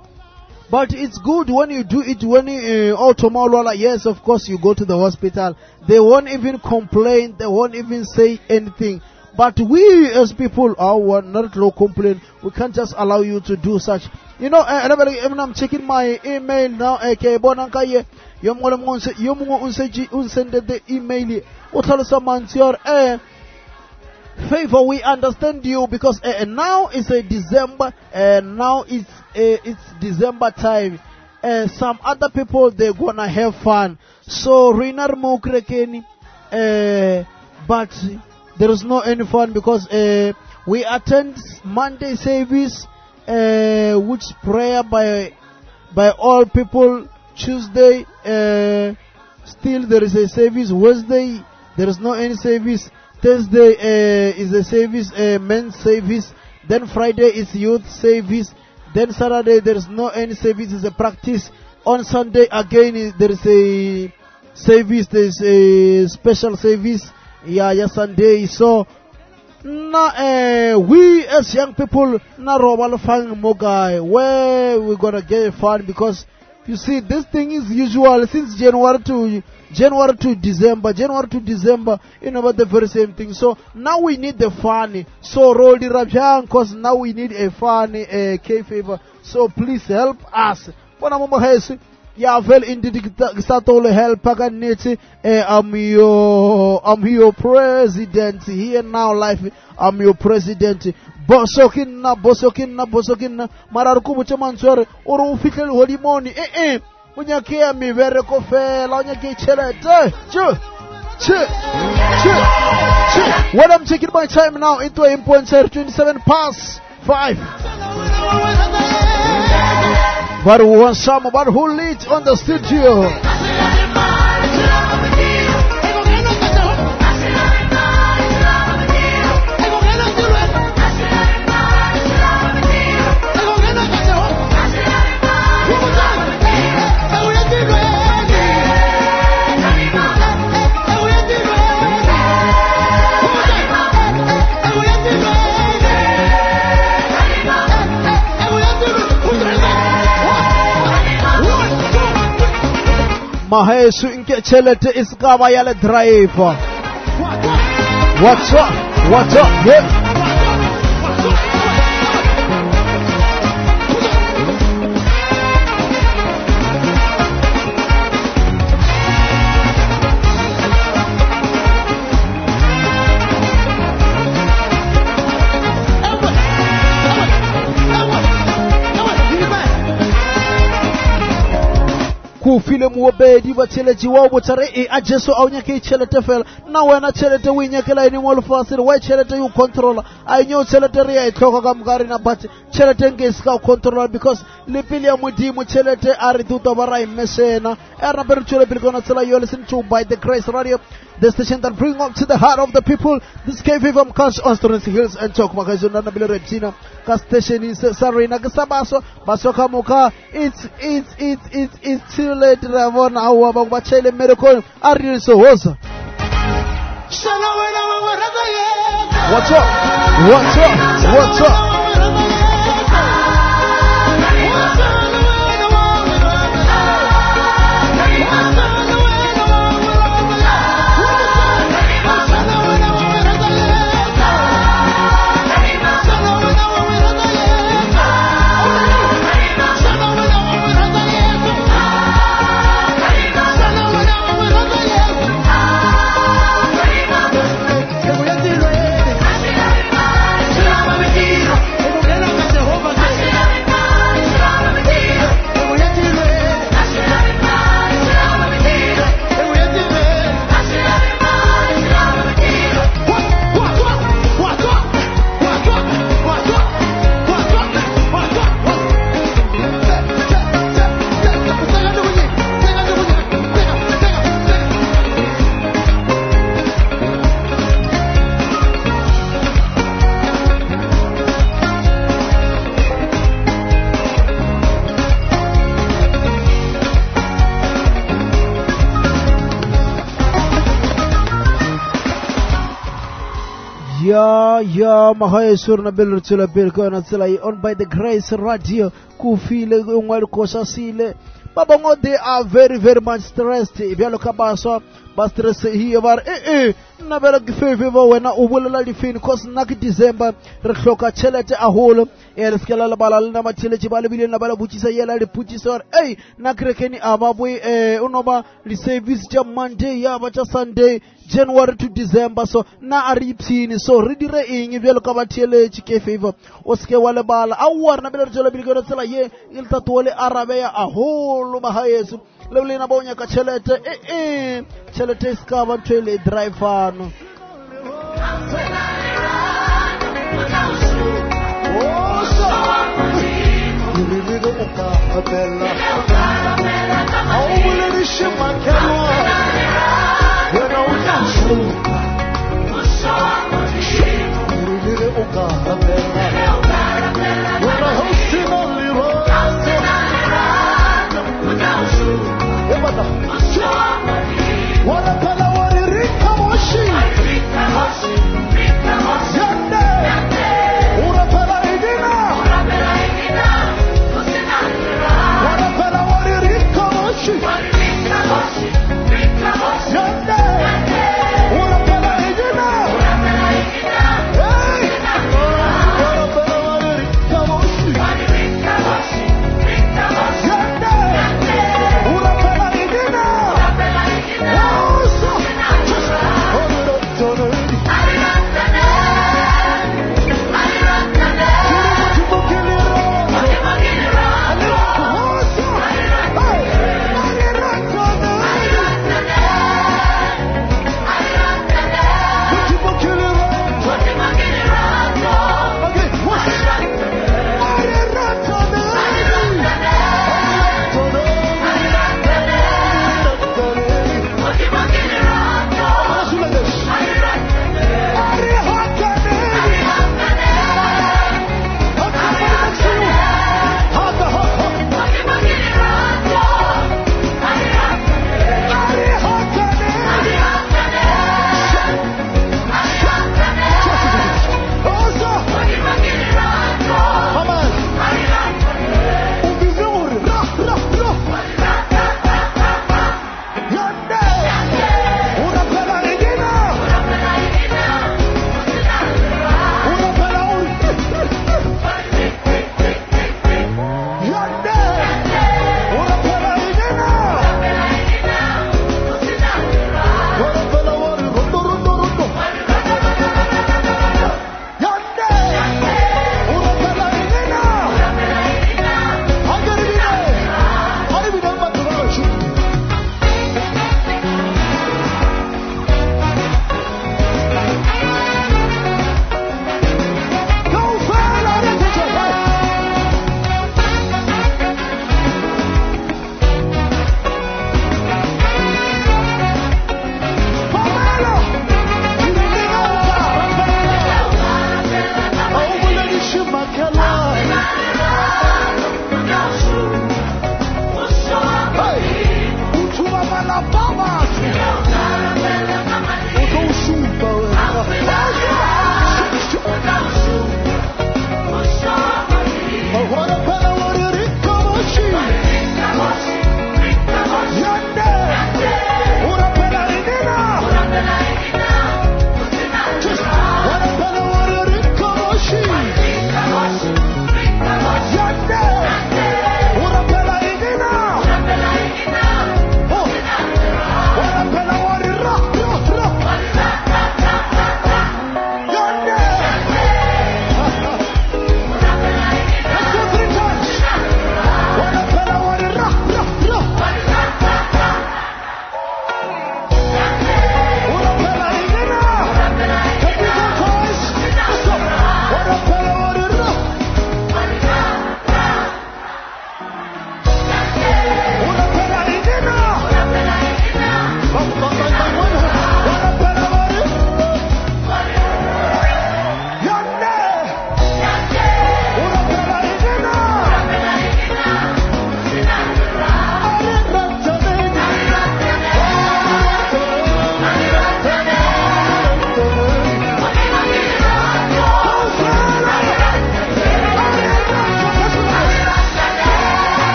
But it's good when you do it when you uh, tomorrow. Yes, of course you go to the hospital. They won't even complain. They won't even say anything. But we as people are not low complain. We can't just allow you to do such. You know, uh, I'm checking my email now. Okay, bonankaye. Yomole monse yomungo unseji unsende the email. Utalo samantior eh. Favor, we understand you because uh, now it's a December and uh, now it's uh, it's December time. Uh, some other people they're gonna have fun. So Rinar Mokrekeni, uh, but there is no any fun because uh, we attend Monday service, uh, which prayer by by all people. Tuesday, uh, still there is a service. Wednesday there is no any service. Thursday uh, is a service, uh, men's service. Then Friday is youth service. Then Saturday there is no any service, it's a practice. On Sunday again there is a service, there is a special service. Yeah, yeah, Sunday. So, na uh, we as young people, na robal fun mogai. Where we gonna get fun because you see this thing is usual since January to January to December, January to December, you know, about the very same thing. So now we need the funny. So roll the rabjan, because now we need a funny uh, K favor. So please help us. Yeah, well, indeed, Satole help Paganiti. I'm your, I'm your president here now, life. I'm your president. Bosokin na, bosokin na, bosokin na. Mararukubu chamansore, oro ufikeli holimoni. Eh eh. Unyakia mi vere kofela, unyakia chelete. Chu, chu, chu, chu. When I'm taking my time now into a point twenty-seven past five. But who wants some, but who leads on the studio? Mahesu inke chelete iskaba yale driver. What's up? What's up? Yeah. Kufile muobedi ba cheleji wa botare e ajeso awnya ke chelete fel na wena chelete winya ke la ni mol fasir why chelete you control I know chelete ria e tlhoka ka mgari na but chelete nge ska control because le pele ya modimo chelete a re tuto ba ra imesena era ber chole pele kona tsela you listen to by the Grace Radio, the station that bring up to the heart of the people. This K F M comes on Stones Hills and talk magazo na bile reptina ka station is Sarina ka sabaso basoka muka it's it's it's it's it's too late ravona awa ba bachele miracle ari so hosa. What's up? What's up? What's up? Yeah, yeah, Mahayesur na Bill Chula Bilko na Sila on by the Grace Radio. Kufile ngwali kosa sile. Baba ngo they are very very much stressed. Ibialo kabaso ba stress here var eh eh na bela gifefe ba wena ubulela difini cause na ki December re hloka chelete a holo e re skela la bala na macheleche ba le bile na bala butisa yela le putisa eh na krekeni ababwe eh unoba le service ja Monday ya ba ja Sunday January to December so na aripsini so re dire eng bialo ka batheleche ke favor o ske wale bala a war na bela re tsola bilgo tsela ye il tatole arabe ya a holo ba hayesu le le na bonya ka chelete eh eh chelete ska ba twele driver no What?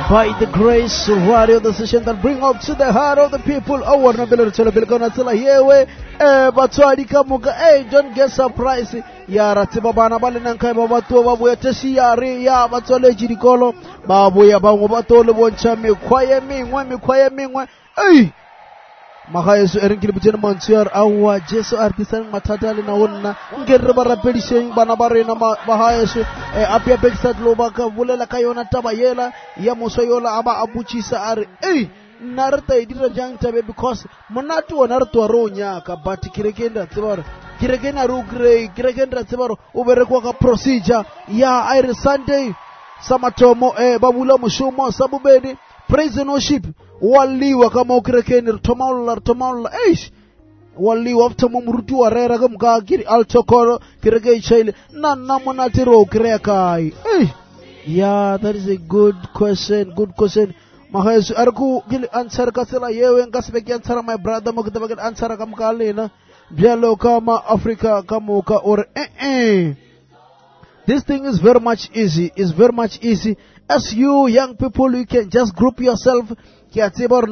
by the grace radio, the station that bring up to the heart of the people. Oh, we're not able to tell gonna tell yewe eh batwali kamuka eh don't get surprised ya ratiba bana bale nankai babatu babu ya teshi yari ya batwale jirikolo babu ya bango batole boncha mikwaye mingwe mikwaye mingwe eh Mahayesu erinkili butene mantiar awa Jesu artisan matatali na wonna ngere barapeli sheng bana bare na Mahayesu eh apia beksat lobaka vulela kayona tabayela ya mosoyola aba abuchisa are eh narta idira jangta be because monatu onarto ronya ka but kirekenda tsebaro kirekena rugre kirekenda tsebaro uberekwa ka procedure ya air Sunday samatomo eh babula mushumo sabubeni praise and worship waliwa kama ukirekeni tomaula tomaula eish waliwa after mumurutu warera kamka kiri altokoro kireke chaile na namonatiro kirekai eh yeah, that is a good question good question Mahayesu arku gili answer kasela yewe ngasibeki answer my brother mokitabaga answer kamkalena bialo kama Africa kamuka or eh eh this thing is very much easy is very much easy as you young people you can just group yourself you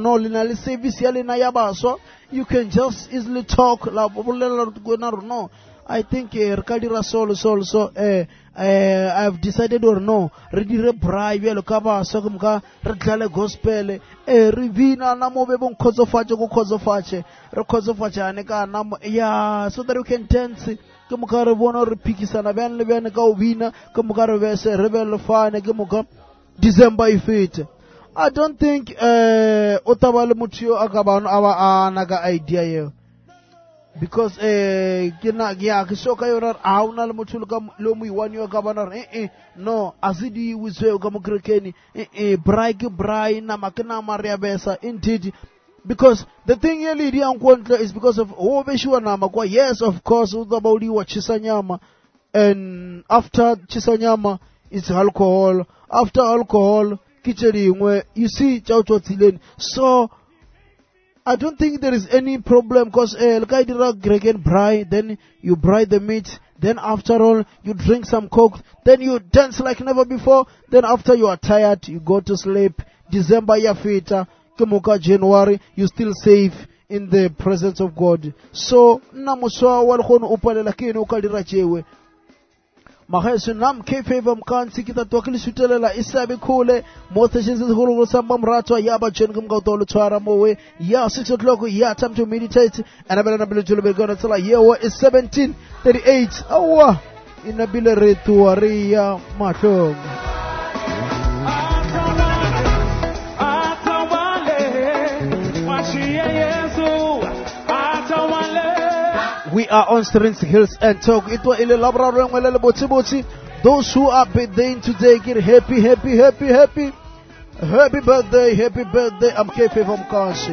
can just easily talk no I think Erkadira Sol Sol so eh I've decided or no redire bribe yelo kaba sokumka redlale gospel eh rivina namo bebon kozofache ko kozofache re kozofache aneka namo yeah so that you can dance kumukare bono repikisana benle ben ka ubina kumukare vese rebel fane kumuka December ifite I don't think uh otabale mutio akabano awa anaga idea yo because eh kina gya kisoka yorar auna mutul kam lomu iwani akabano eh eh no azidi wizwe kamukrekeni eh eh braiki brai na makina maria besa indeed because the thing here lidi ankontra is because of obeshwa na makwa yes of course udabuli wa chisanyama and after chisanyama it's alcohol after alcohol you see, so I don't think there is any problem because uh, then you braai the meat, then after all you drink some coke, then you dance like never before, then after you are tired you go to sleep. December yafita, kemuka January you still safe in the presence of God. So namuswa walkono upale lakini ukalira chewe. Mahayesu nam K favor mkansi kita twakili sutelela isabi kule mothe shinzi hulu samba mrato yaba chengum gautolu twara mowe ya six o'clock ya time to meditate anabela nabila julube gona tala yewa is seventeen thirty-eight awa inabila retu aria matlong we are on Strings Hills and Talk. Itwa ile labra rengwelele boti boti. Those who are birthday today, get happy, happy, happy, happy. Happy birthday, happy birthday. I'm K F from Kanshi.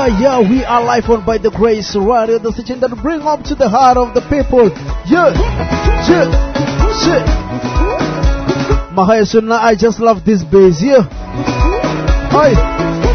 yeah, we are live on By the Grace Radio, the station that bring up to the heart of the people. Yeah, yeah, yeah. Mahaya Sunna, I just love this bass, yeah. Hi.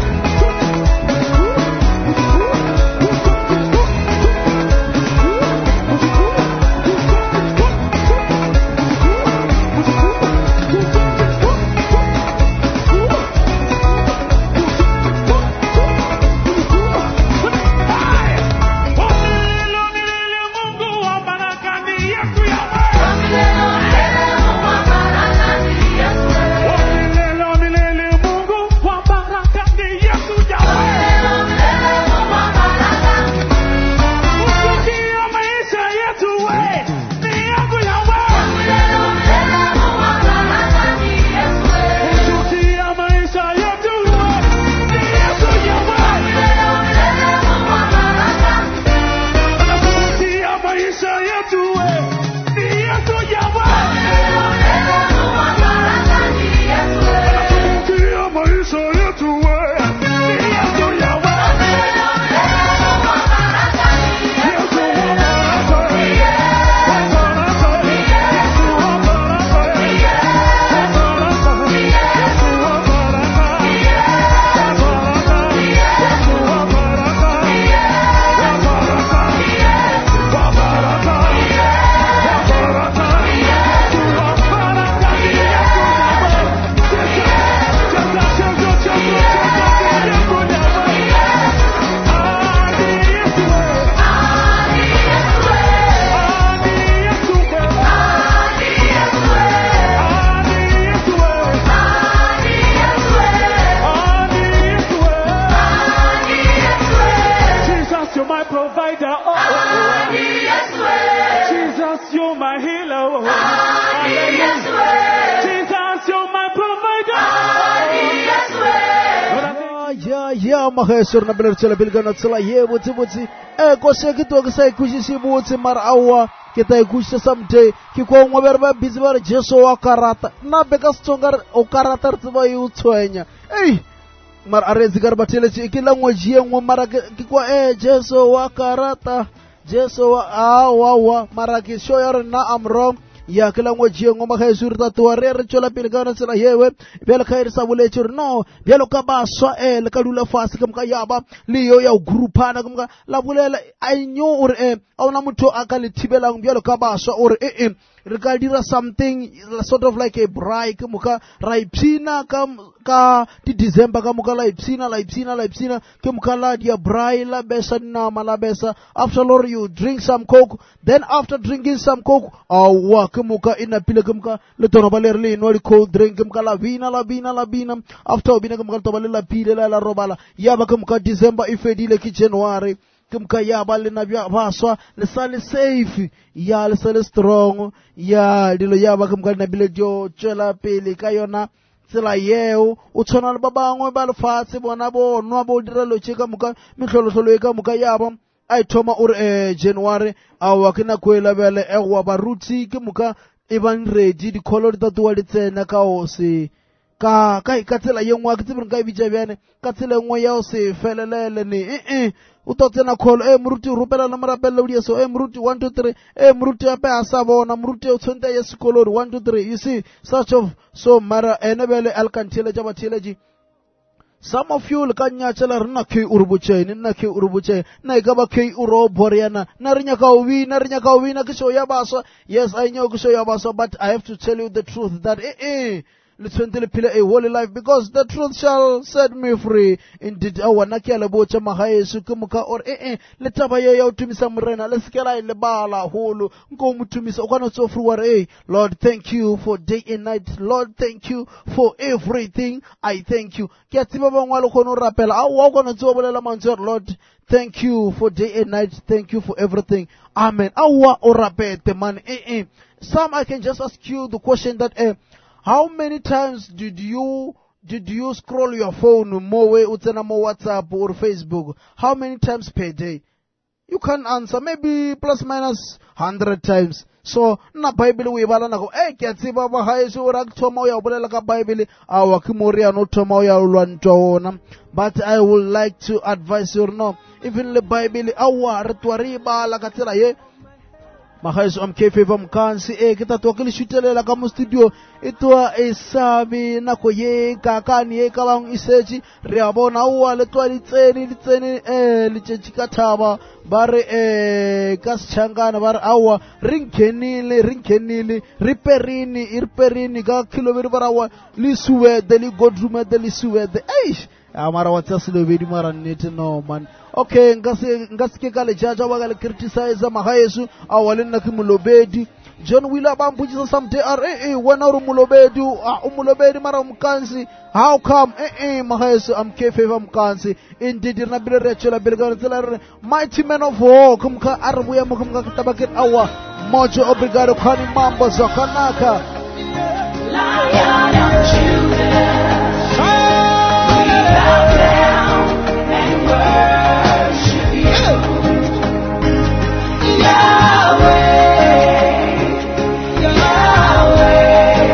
Mahesur na beler chala bilgana chala ye buti buti e kose kito kisa ikushi buti mar awa kita ikushi someday kiko ngwaberba bizbar Jesu wa karata na beka stongar o karata tba yutwenya ei mar arezi garba tele chi kila ngwajie ngwa mara kiko e Jesu wa karata Jesu wa awa wa mara kisho yar na am wrong ya kila ngwajie ngoma Mahesur ta tuarere chala bilgana chala yewe bel khair sabule chur no belo kabaswa e le kadula fasi kamka yaba liyo ya grupana kamka la bulela ainyo or e awna mutho akali thibela belo kabaswa or e e regarding something sort of like a break muka raipsina kam ka ti December kamuka laipsina laipsina laipsina kamuka la dia brai la besa na mala besa after Lord you drink some coke then after drinking some coke awa kamuka ina pile kamuka le tono balerli no cold drink kamuka la vina la vina la vina after bina kamuka to balela pile la la robala yaba kamuka December ifedile ki January kumka ya bale na bya baswa le sale safe ya le sale strong ya dilo ya ba kumka na bile jo tshela pele ka yona tsela yeo o tshwana le babangwe ba lefatshe bona bo nwa bo direlo tsheka muka mihlolohlolo e ka muka ya ba ai thoma o re January a wa kena kwela bele e wa baruti ke muka e ban ready di color ta tuwa le tsena ka o se ka ka ka tsela yengwa ke tsebeng ka bitsa bjane ka tsela ngwe ya o se felelele ne eh eh o totsena kholo e mruti rupela na marapela o dieso e mruti one two three e mruti ape a sa bona mruti o tshwenta ya sekolori one two three you see such of so mara enebele alkantile jaba tileji some of you le kanya tsela rena ke urbuche ni na ke urbuche na ka ba ke uro boriana na rinya ka uwi na rinya ka uwi na ke so ya baswa yes I know ke so ya baswa but I have to tell you the truth that eh eh let's pile a holy life because the truth shall set me free. Indeed, our nakiala bocha mahaye sukumuka or eh eh letaba ya ya utumisa mrena let's kela ile bala holo nko mutumisa okwana so fruwar eh Lord thank you for day and night. Lord thank you for everything. I thank you. Kiatiba bangwalo kono rapela awu okwana so bolela manzor Lord thank you for day and night. Thank you for everything. Amen. Awa orapete man eh eh. Some I can just ask you the question that eh how many times did you did you scroll your phone more way utena more WhatsApp or Facebook? How many times per day? You can answer maybe plus minus hundred times. so nna bible o e bala nako e ke a tseba ba gaeso o ra ke thoma o ya o bolela ka bible awa ke moriana o thoma o ya o lwantwa ona. But I would like to advise you, no, even the bible awa re twa re e bala ka tsela ye magaeso am K F M Mkansi e ke tatwa ke le shutelela ka mo studio e twa e sabe nako ye ka kani e ka bang isetsi re a bona o le twa di tsene di tsene eh le tšetši ka thaba ba re eh ka setšhankana ba re awa re nkhenile re nkhenile re perini re perini ka kilobedi ba rawa le suwede le godrumede le suwede eish amara wa tsa selobedi mara nnete no man. Okay, nka se nka se ke ka le jaja ba ka le criticize magaeso a wa le nna ke molobedi. John Wheeler ba mputsisa someday are eh eh wena o molobedi o molobedi mara Mkansi how come eh eh magaeso am K F M Mkansi indeed rena bile re tshela bile ka tsela re mighty man of war kumka arbuya mo kumka tabaket awa mojo obrigado khani mambo zakanaka Lion of Judah, we bow down and worship you, Yahweh, Yahweh.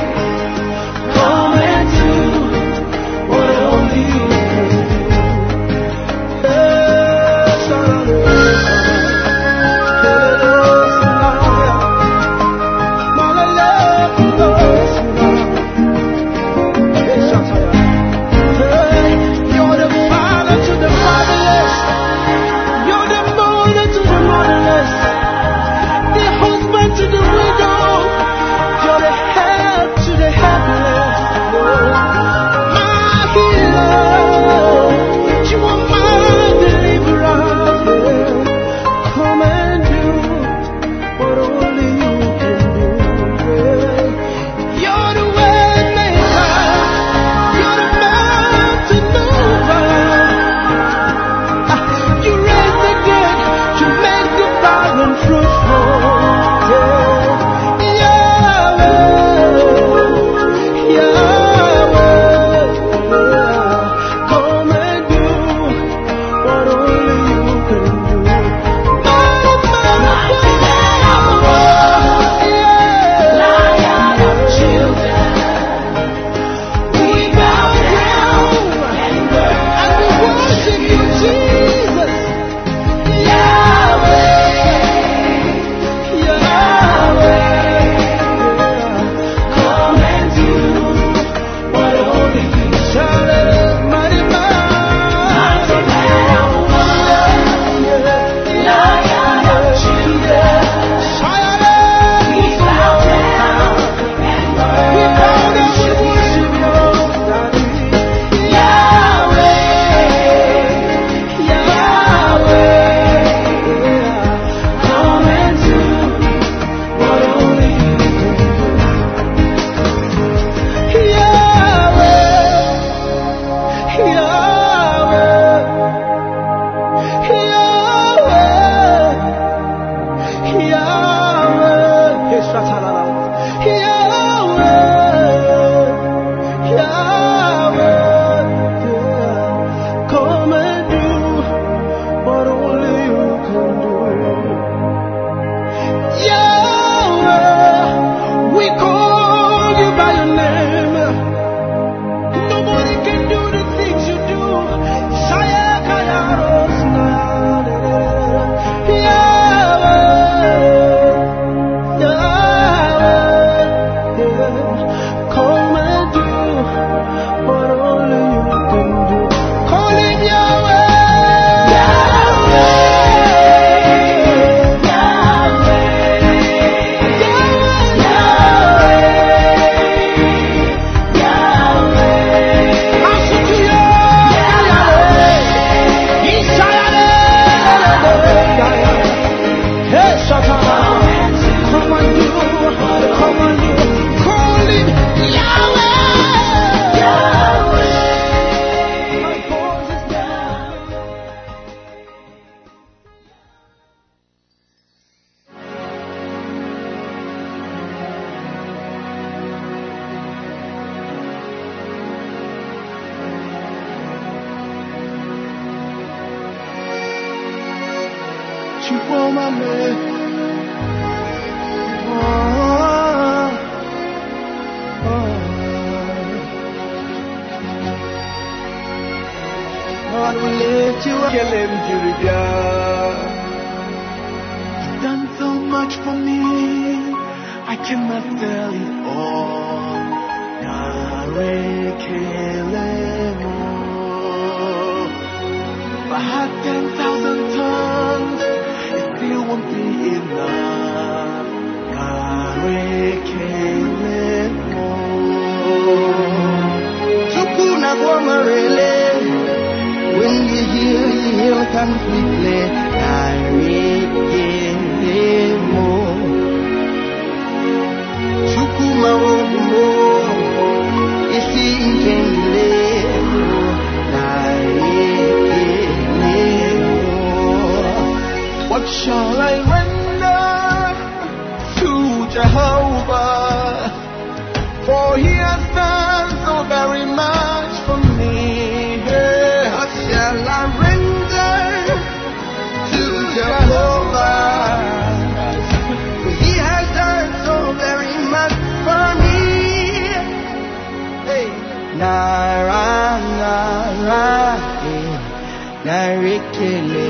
Come and do what only you You're the father to the fatherless. You're the mother to the motherless. The husband to the widow. You're the help to the helpless. My healer. You are my deliverer. Come and do what only you can do. You're the way maker. You're the mountain mover. You raise the dead. You make the barren fruitful. Yahweh, Yahweh, come and do what only you can do. Mighty man of war, Lion of Judah, we bow down and worship you, Jesus. Yahweh, Yahweh, come and do what only you can. Mighty man of war, Lion of Judah, we bow down and worship you, Yahweh, Yahweh, come and do what only you can do. Yahweh, Yahweh, Yahweh, Yahweh, Yahweh, come and do what only you can do. Yahweh, we call you by your name. Nobody can do the things you do. Yahweh, Yahweh, come and do what only you can do. Call him Yahweh. Lord, we lift you up. You've done so much for me, I cannot tell it all. If I had ten thousand tongues, it still won't be enough. Tukuna kwa marele. When you heal, you heal completely. Narekelemo. Chukuma ogumo. Isinkelemo. Narekelemo. What shall I render to Jehovah? For he has done so very much for me. What shall I render to Jehovah? For he has done so very much for me. Hey. Nara, nara, eh, narikele,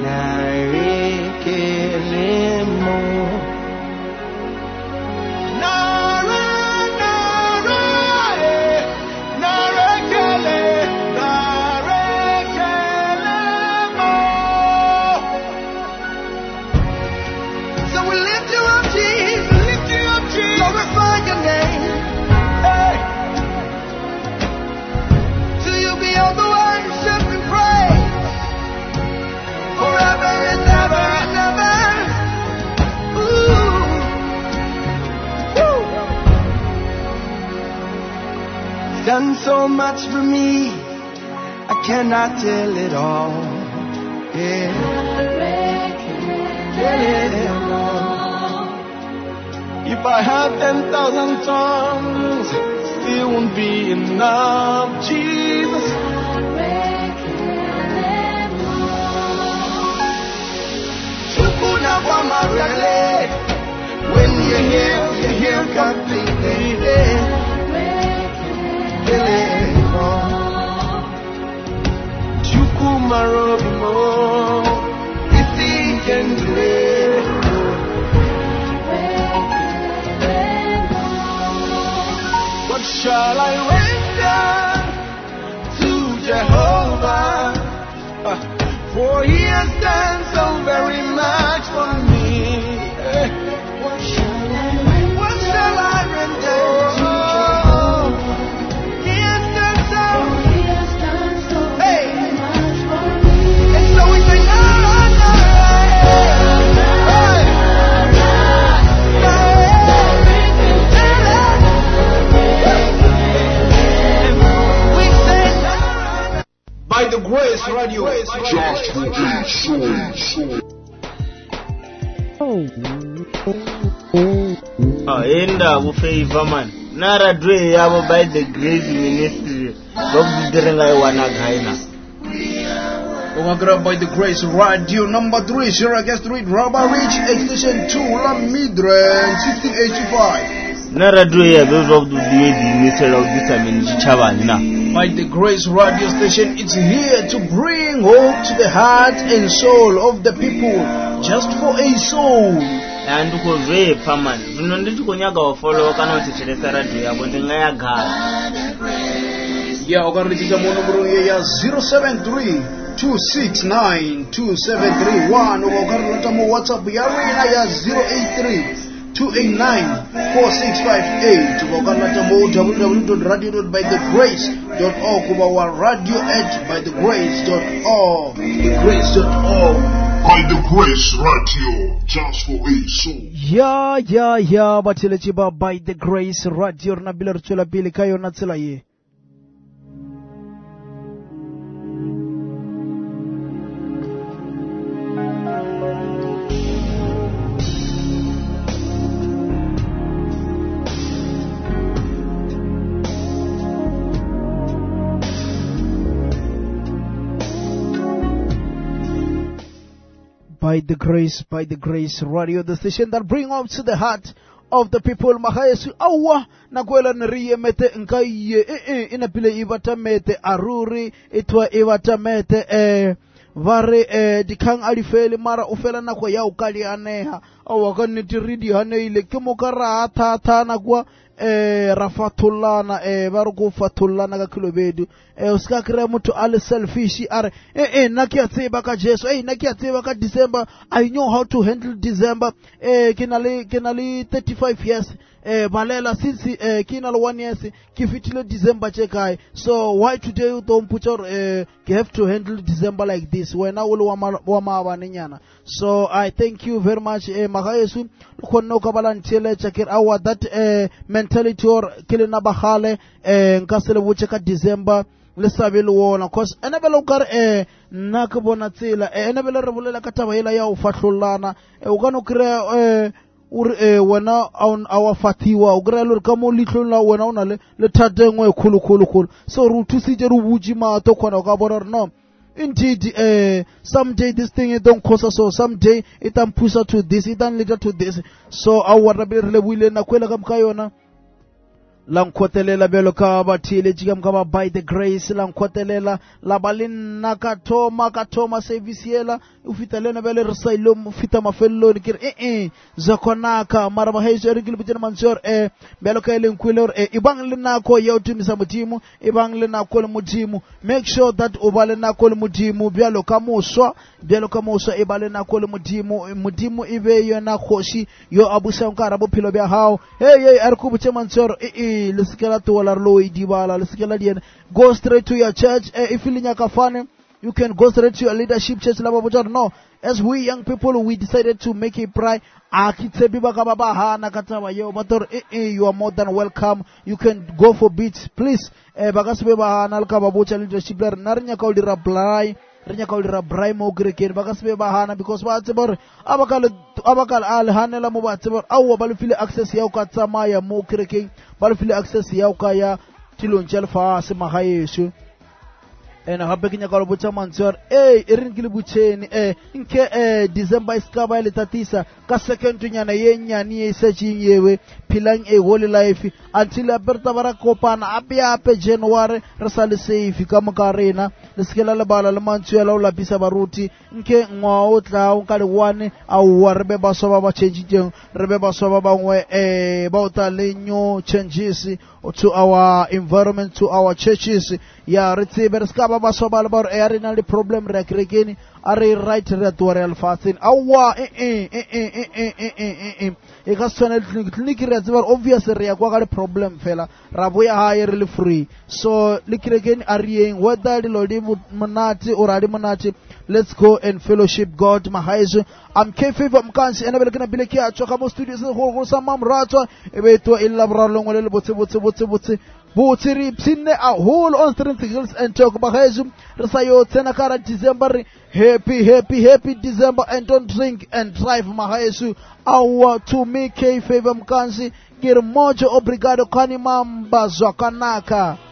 narikele mo. Nara, nara, eh, narekele, narekele mo. So we lift you up, Jesus, lift you up, Jesus. Glorify your name. Hey. To you be all the worship and praise. Forever and ever and ever. Ooh. Woo. He's done so much for me, I cannot tell it all. Yeah. Tell it all. If I had ten thousand tongues, still won't be enough, Jesus. Chukuna wa marele. When you hear, you hear completely. Chukuma rogumo. Isinkelemo. What shall I render to Jehovah? Uh, For he has done so very much for me. Eh. What shall I render? What shall I render to Jehovah? He has done so. He has done so hey. very much for me. And so we say, Nara, Nara, hey. Hey. By the Grace Radio. Just for a soul, soul. Ah, enda kufavor man. Nara dwe yabo by the Grace Ministry. Bokudirenga iwana gaina. By the Grace Radio number three, Sierra Guest Street, Rubber Ridge, Extension two, Lamidren, sixteen eighty-five. Nara dwe ya those of the Ministry of this I mean Chavana. By the Grace Radio Station, it's here to bring hope to the heart and soul of the people, just for a soul. And because we man, we don't need to go follow cannot teach the radio. But the Nayagara. Yeah, we're going to take a number here zero seven three two six nine two seven three one. We're going to WhatsApp here zero eight three two eight nine four six five eight. We're going to w w w dot radio dot by the grace dot org. Our radio at by the grace dot org. the grace dot org. By the Grace Radio, just for a soul. Yeah, yeah, yeah, but chiba by the Grace Radio na bila rutula pili kayo na tsela ye. By the grace, by the grace, radio, the station that bring up to the heart of the people. Mahayesu awa nakwela nriye mete nkaiye eh eh inapile ibata mete aruri itwa ibata mete eh vare eh dikang alifeli mara ufela nakwa ya ukali aneha awa kaniti ridi hane ile kimokara tha tha nakwa eh rafatulana eh baruku fatulana ka kilobedu eh uska kire mtu ale selfish are eh eh nakia tseba ka Jesu eh nakia tseba ka December. I know how to handle December eh kinali kinali thirty-five years eh balela since eh kinali one years kifitile December chekai. So why today you don't put your eh you have to handle December like this when I will wama wama nyana. So I thank you very much eh Mahayesu kono kabala ntele chakir awa that eh mentality or kilina bahale eh nkasele buche ka December lesabelo wona cause enabelo kar eh nakabona tsela eh enabelo rebulela ka taba ela ya ufahlolana eh ukano kire eh uri eh wena awafatiwa ukira lo ka mo litlhola wena ona le le thatengwe khulu khulu khulu so ru thusije ru buji ma to khona ka bona no. Indeed, uh, someday this thing it don't cost us so someday it can push us to this, it can lead us to this. So our rabbi wile na kwela kam kayona lankhotelela belo ka bathile jikam kama by the grace lankhotelela labalin nakatoma katoma service yela ufitalena bele resailo ufita mafello nikir eh eh zakonaka mara mahezo rigil bujena mansor eh belo ka ile nkwilor eh ibang linako yautumisa mutimu ibang linako mutimu make sure that ubale nako mutimu belo kamuswa belo kamuswa ibale nako mutimu mutimu ibe yona khoshi yo abusa nkara bophilo bya hao hey hey arkubuche mansor eh eh lisikela to wala lo idibala lisikela dien go straight to your church eh, if ilinya kafane you can go straight to your leadership church laba bojar no as we young people we decided to make a prayer akitsebi baka baba hana kataba yo bator eh, eh you are more than welcome you can go for beats please eh bakasbe ba hana alkaba bocha leadership ler narnya ka uli reply renya ka uli rabrai mo greken bakasbe ba hana because ba tsebor abakal abakal al hanela mo ba tsebor awu balufile access ya ka tsama ya mo greken balufile access ya ka ya tilonchel fa se Mahayesu ena habe kinya ka lobucha mansor eh irin kilibucheni eh nke eh December iskaba ile tatisa ka second nyana yenya ni isechi yewe pilang a holy life until aperta bara kopana apia ape January resale safe kama karena lesikela le bala le mansor la la pisa baruti nke ngwa tla o kale one au warbe ba soba ba change jeng rebe ba soba ba ngwe eh ba utalenyo changes to our environment to our churches ya receiver skaba ba soba le bar arena le problem rekrekeni are right retorial fasting awa eh eh eh eh eh eh eh eh e ka sona clinic re tseba obvious re ya kwa ka problem fela rabo ya ha re le free so likrekeni arieng whether the lord monati or adi monati let's go and fellowship God. Mahayesu am K favor mkansi enabele kana bileki acho kama studio se ho ho samam rato ebeto illa bralo ngole botse botse botse botse botse psinne a whole on strength girls and talk. Mahayesu resayo tsena kara December happy happy happy December and don't drink and drive. Mahayesu our to me K favor mkansi kir mojo obrigado kani mamba zwakanaka.